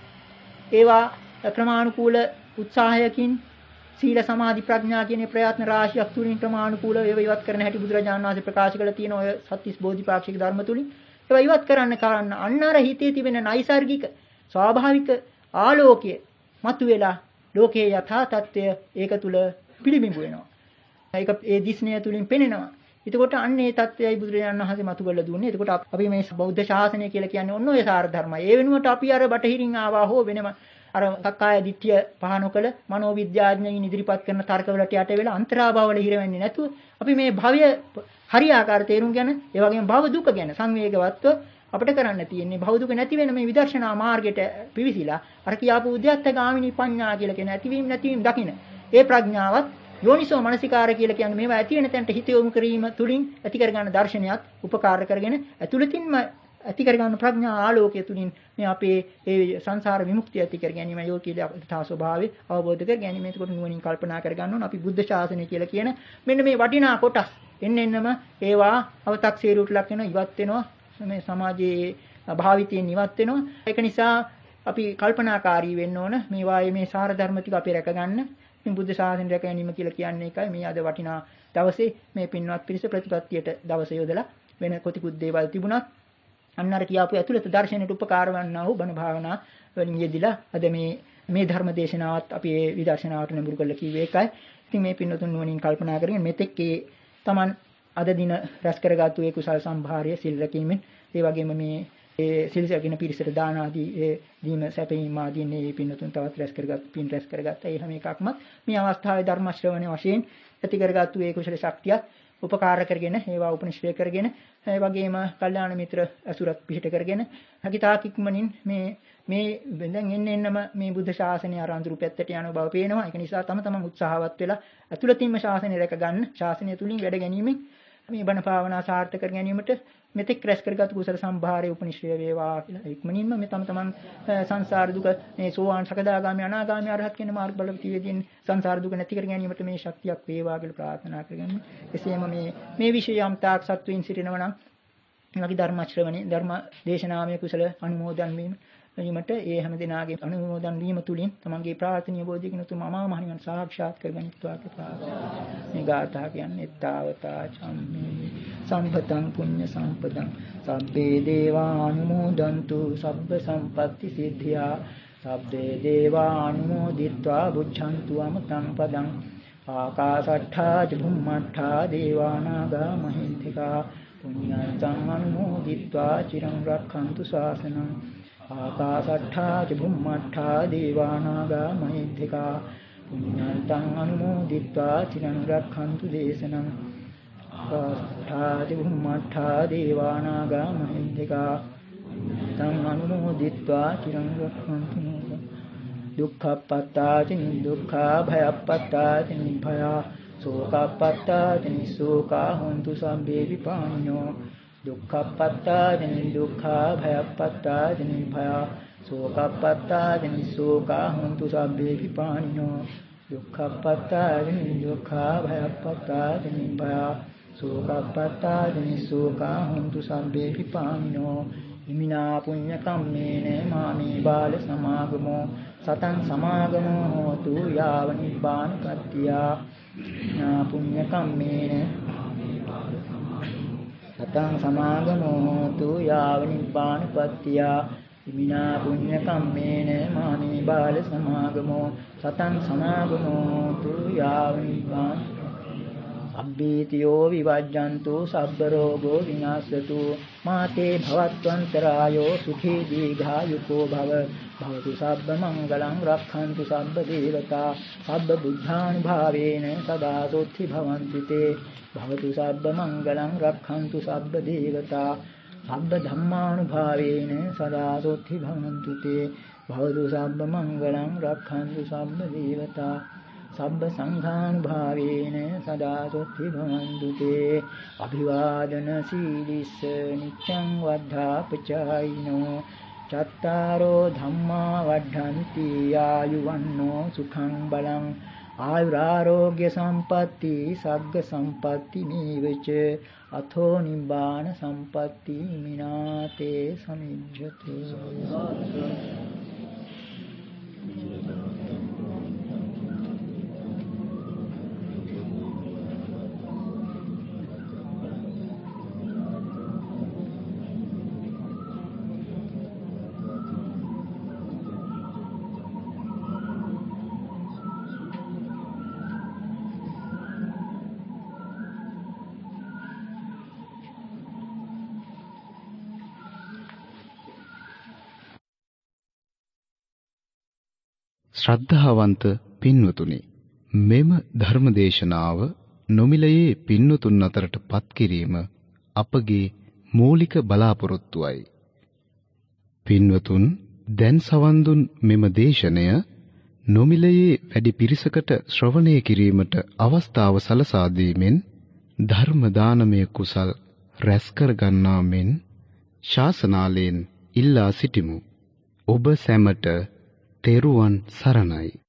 ඒවා ක්‍රමානුකූල උත්සාහයකින් සීල සමාධි ප්‍රඥා කියන ප්‍රයත්න රාශියක් තුලින් ක්‍රමානුකූලව ඒව ඉවත් කරන හැටි බුදුරජාණන් වහන්සේ ප්‍රකාශ කළ තියෙන ඔය සත්‍තිස් බෝධිපාක්ෂික ධර්ම තුලින් ඒවා ඉවත් කරන්න කරන්න අන්න අර හිතේ තිබෙන නයිසાર્ගික ස්වාභාවික ආලෝකය මතුවෙලා ලෝකයේ යථා තත්ත්වය ඒක තුල පිළිබිඹු වෙනවා. ඒක ඒ දිස්නය තුලින් පෙනෙනවා. එතකොට අන්න ඒ தත්ත්වයයි බුදුරජාණන් වහන්සේ මතු කරලා දුන්නේ. එතකොට අපි මේ බෞද්ධ ශාසනය කියලා කියන්නේ ඔන්න ඔය සාර ධර්මයි. ඒ වෙනුවට අපි අර බටහිරින් ආවා හෝ වෙනම අර සක්කාය දිට්ඨිය පහනකල මනෝවිද්‍යාඥයින් ඉදිරිපත් කරන තර්කවලට යට වෙලා අන්තරාභවවල හිර වෙන්නේ නැතුව අපි මේ භවය හරියාකාර තේරුම් ගන්න ඒ වගේම භව දුක ගැන සංවේගවත්ව අපිට කරන්න තියෙන්නේ භව දුක නැති වෙන මේ විදර්ශනා මාර්ගයට පිවිසිලා අර කියාපු උද්‍යත්ත ගාමිනී පඤ්ඤා කියලා කියන ඇතිවීම නැතිවීම දකින්න. ඒ ප්‍රඥාවත් යෝනිසෝ මනසිකාර කියලා කියන්නේ මේවා ඇති වෙන තැනට හිත යොමු කිරීම තුලින් ඇති කරගන්න දර්ශනයත් උපකාර කරගෙන ඇතුළතින්ම ඇති කරගන්න ප්‍රඥා ආලෝකය තුලින් මේ අපේ ඒ සංසාර විමුක්තිය ඇති කර ගැනීම යෝකීල යථා ස්වභාවය අවබෝධ කර ගැනීම. එතකොට නුවණින් කල්පනා කර ගන්න ඕන අපි බුද්ධ ශාසනය කියලා කියන මෙන්න මේ වටිනා කොටස් එන්න එන්නම ඒවා අව탁සීරුවට ලක් වෙනවා ඉවත් වෙනවා මේ සමාජයේ භාවිතයෙන් ඉවත් වෙනවා. ඒක නිසා අපි කල්පනාකාරී වෙන්න ඕන මේ වායේ මේ සාර ධර්ම ටික අපි රැක ගන්න. මේ බුද්ධ ශාසනය රැක ගැනීම කියලා කියන්නේ ඒකයි. මේ අද වටිනා දවසේ මේ පින්වත් පිරිස ප්‍රතිපත්තියට දවස යොදලා වෙන කොතිකුත් දේවල් තිබුණත් අන්න අර කියාපු ඇතුළත දර්ශනයට උපකාර වන්නා වූ බණ භාවනා වලින් යෙදිලා අද මේ මේ ධර්ම දේශනාවත් අපි ඒ විදර්ශනාවට නඹුරු කරලා කිව්වේ ඒකයි. ඉතින් මේ පින්වතුන් නුවණින් කල්පනා කරගෙන මෙතෙක් ඒ Taman අද දින රැස් කරගත්තු ඒ කුසල් සම්භාරය සිල් රැකීමෙන් ඒ වගේම මේ ඒ සිල් රැකින පිරිසට දාන ආදී ඒ දීම සැපීම ආදී මේ පින්වතුන් තවත් රැස් කරගත්තු පින් රැස් කරගත්ත ඒ හැම එකක්ම මේ අවස්ථාවේ ධර්ම ශ්‍රවණය වශයෙන් ඇති කරගත්තු ඒ කුසල ශක්තියත් උපකාර කරගෙන ඒවා උපනිශ්‍රය කරගෙන ඒ වගේම කල්යාණ මිත්‍ර අසුරත් පිහිට කරගෙන හකිතාක් ඉක්මනින් මේ මේ දැන් එන්න එන්නම මේ බුද්ධ ශාසනය අරඳුරු පැත්තට යන බව පේනවා. ඒක නිසා තම තමන් උත්සාහවත් වෙලා අතුලතින්ම ශාසනය රැක ගන්න ශාසනය තුලින් වැඩ ගැනීමෙන් මේ බණ භාවනා සාර්ථක කර ගැනීමට මෙතෙක් රැස් කරගත් කුසල සම්භාරය උපනිශ්‍රය වේවා කියලා ඉක්මනින්ම මේ තම තමන් සංසාර දුක මේ සෝවාන් සකදාගාමී අනාගාමී අරහත් කියන මාර්ග බල පිටියකින් සංසාර දුක නැති කර ගැනීමට මේ ශක්තියක් වේවා කියලා ප්‍රාර්ථනා කරගන්න. එසේම මේ මේ විශේෂයම් තාක් සත්වයින් සිටිනවා නම් එවගේ ධර්ම ශ්‍රවණේ ධර්ම දේශනාමය කුසල අනුමෝදන් වීම වීමට ඒ හැම දිනාගේ අනුමෝදන් වීම තුලින් තමන්ගේ ප්‍රාර්ථනීය බෝධියකින් උතුම් අමා මහ නිවන් සාක්ෂාත් කරගනිත්වා කියලා මේ ගාථා කියන්නේ තාවතා චම්මේ සම්පතං පුඤ්ඤ සම්පතං සබ්බේ දේවානුමෝදන්තු සබ්බ සම්පatti සිද්ධියා සබ්බේ දේවානුමෝදිත්වා බුද්ධන්තු අමතං පදං ආකාශට්ඨා චුම්මට්ඨා දේවානාගා මහින්තිකා පුඤ්ඤන්තං අනුමෝදිත්වා චිරං රක්ඛන්තු ශාසනං ආකාශට්ඨා චුම්මට්ඨා දේවානාගා මහින්තිකා පුඤ්ඤන්තං අනුමෝදිත්වා චිරං රක්ඛන්තු දේශනං ආකාශට්ඨා චුම්මට්ඨා දේවානාගා මහින්තිකා තං අනුමෝදිත්වා චිරං රක්ඛන්තු දුක්ඛප්පත්තාති දුක්ඛා භයප්පත්තාති භයා සෝකප්පත්තාති සෝකා හොන්තු සම්බේ විපාණිනෝ දුක්ඛප්පත්තාති දුක්ඛා භයප්පත්තාති භයා සෝකප්පත්තාති සෝකා හොන්තු සම්බේ විපාණිනෝ දුක්ඛප්පත්තාති දුක්ඛා භයප්පත්තාති භයා සෝකප්පත්තාති සෝකා හොන්තු සම්බේ විපාණිනෝ ඉමිනා පුඤ්ඤ කම්මේන මාමේ බාල සමාගමෝ සතං සමාගමෝ හෝතු යාව නිබ්බානපත්තියා නා පුඤ්ඤ කම්මේන සතං සමාගමෝ හෝතු යාව නිබ්බානපත්තියා ඉමිනා පුඤ්ඤ කම්මේන මාමේ බාල සමාගමෝ සතං සමාගමෝ හෝතු යාව නිබ්බාන අබ්බීතියෝ විවජ්ජන්තු සබ්බ රෝගෝ විනාශතු මාතේ භවත්වන්තරායෝ සුඛී දීඝායුකෝ භව භවතු සබ්බ මංගලං රක්ඛන්තු සබ්බ දේවතා සබ්බ බුද්ධානුභාවේන සදා සොත්ති භවන්තු තේ භවතු සබ්බ මංගලං රක්ඛන්තු සබ්බ දේවතා සබ්බ ධම්මානුභාවේන සදා සොත්ති භවන්තු තේ භවතු සබ්බ මංගලං රක්ඛන්තු සබ්බ දේවතා සබ්බ සංඝානුභාවේන සදා සොත්ති භවන්තු තේ අභිවාදන සීලිස්ස නිච්ඡං වද්ධාපචායිනෝ චත්තාරෝ ධම්මා වඩ්ඩන්ති ආයුවන්නෝ සුඛං බලං ආයුරාෝග්‍ය සම්පatti සග්ග සම්පatti නීවච අතෝ නිබ්බාන සම්පatti මිනාතේ සමිජ්ජතු ශ්‍රද්ධාවන්ත පින්වතුනි, මෙම ධර්මදේශනාව නොමිලයේ පින්වතුන් අතරට පත් කිරීම අපගේ මූලික බලාපොරොත්තුවයි. පින්වතුන් දැන් සවන් දුන් මෙම දේශනය නොමිලයේ වැඩි පිරිසකට ශ්‍රවණය කිරීමට අවස්ථාව සලසා දීමෙන් ධර්ම දානමය කුසල් රැස් කර ගන්නා මෙන් ශාසනාලයෙන් ඉල්ලා සිටිමු. ඔබ සැමට තෙරුවන් සරණයි.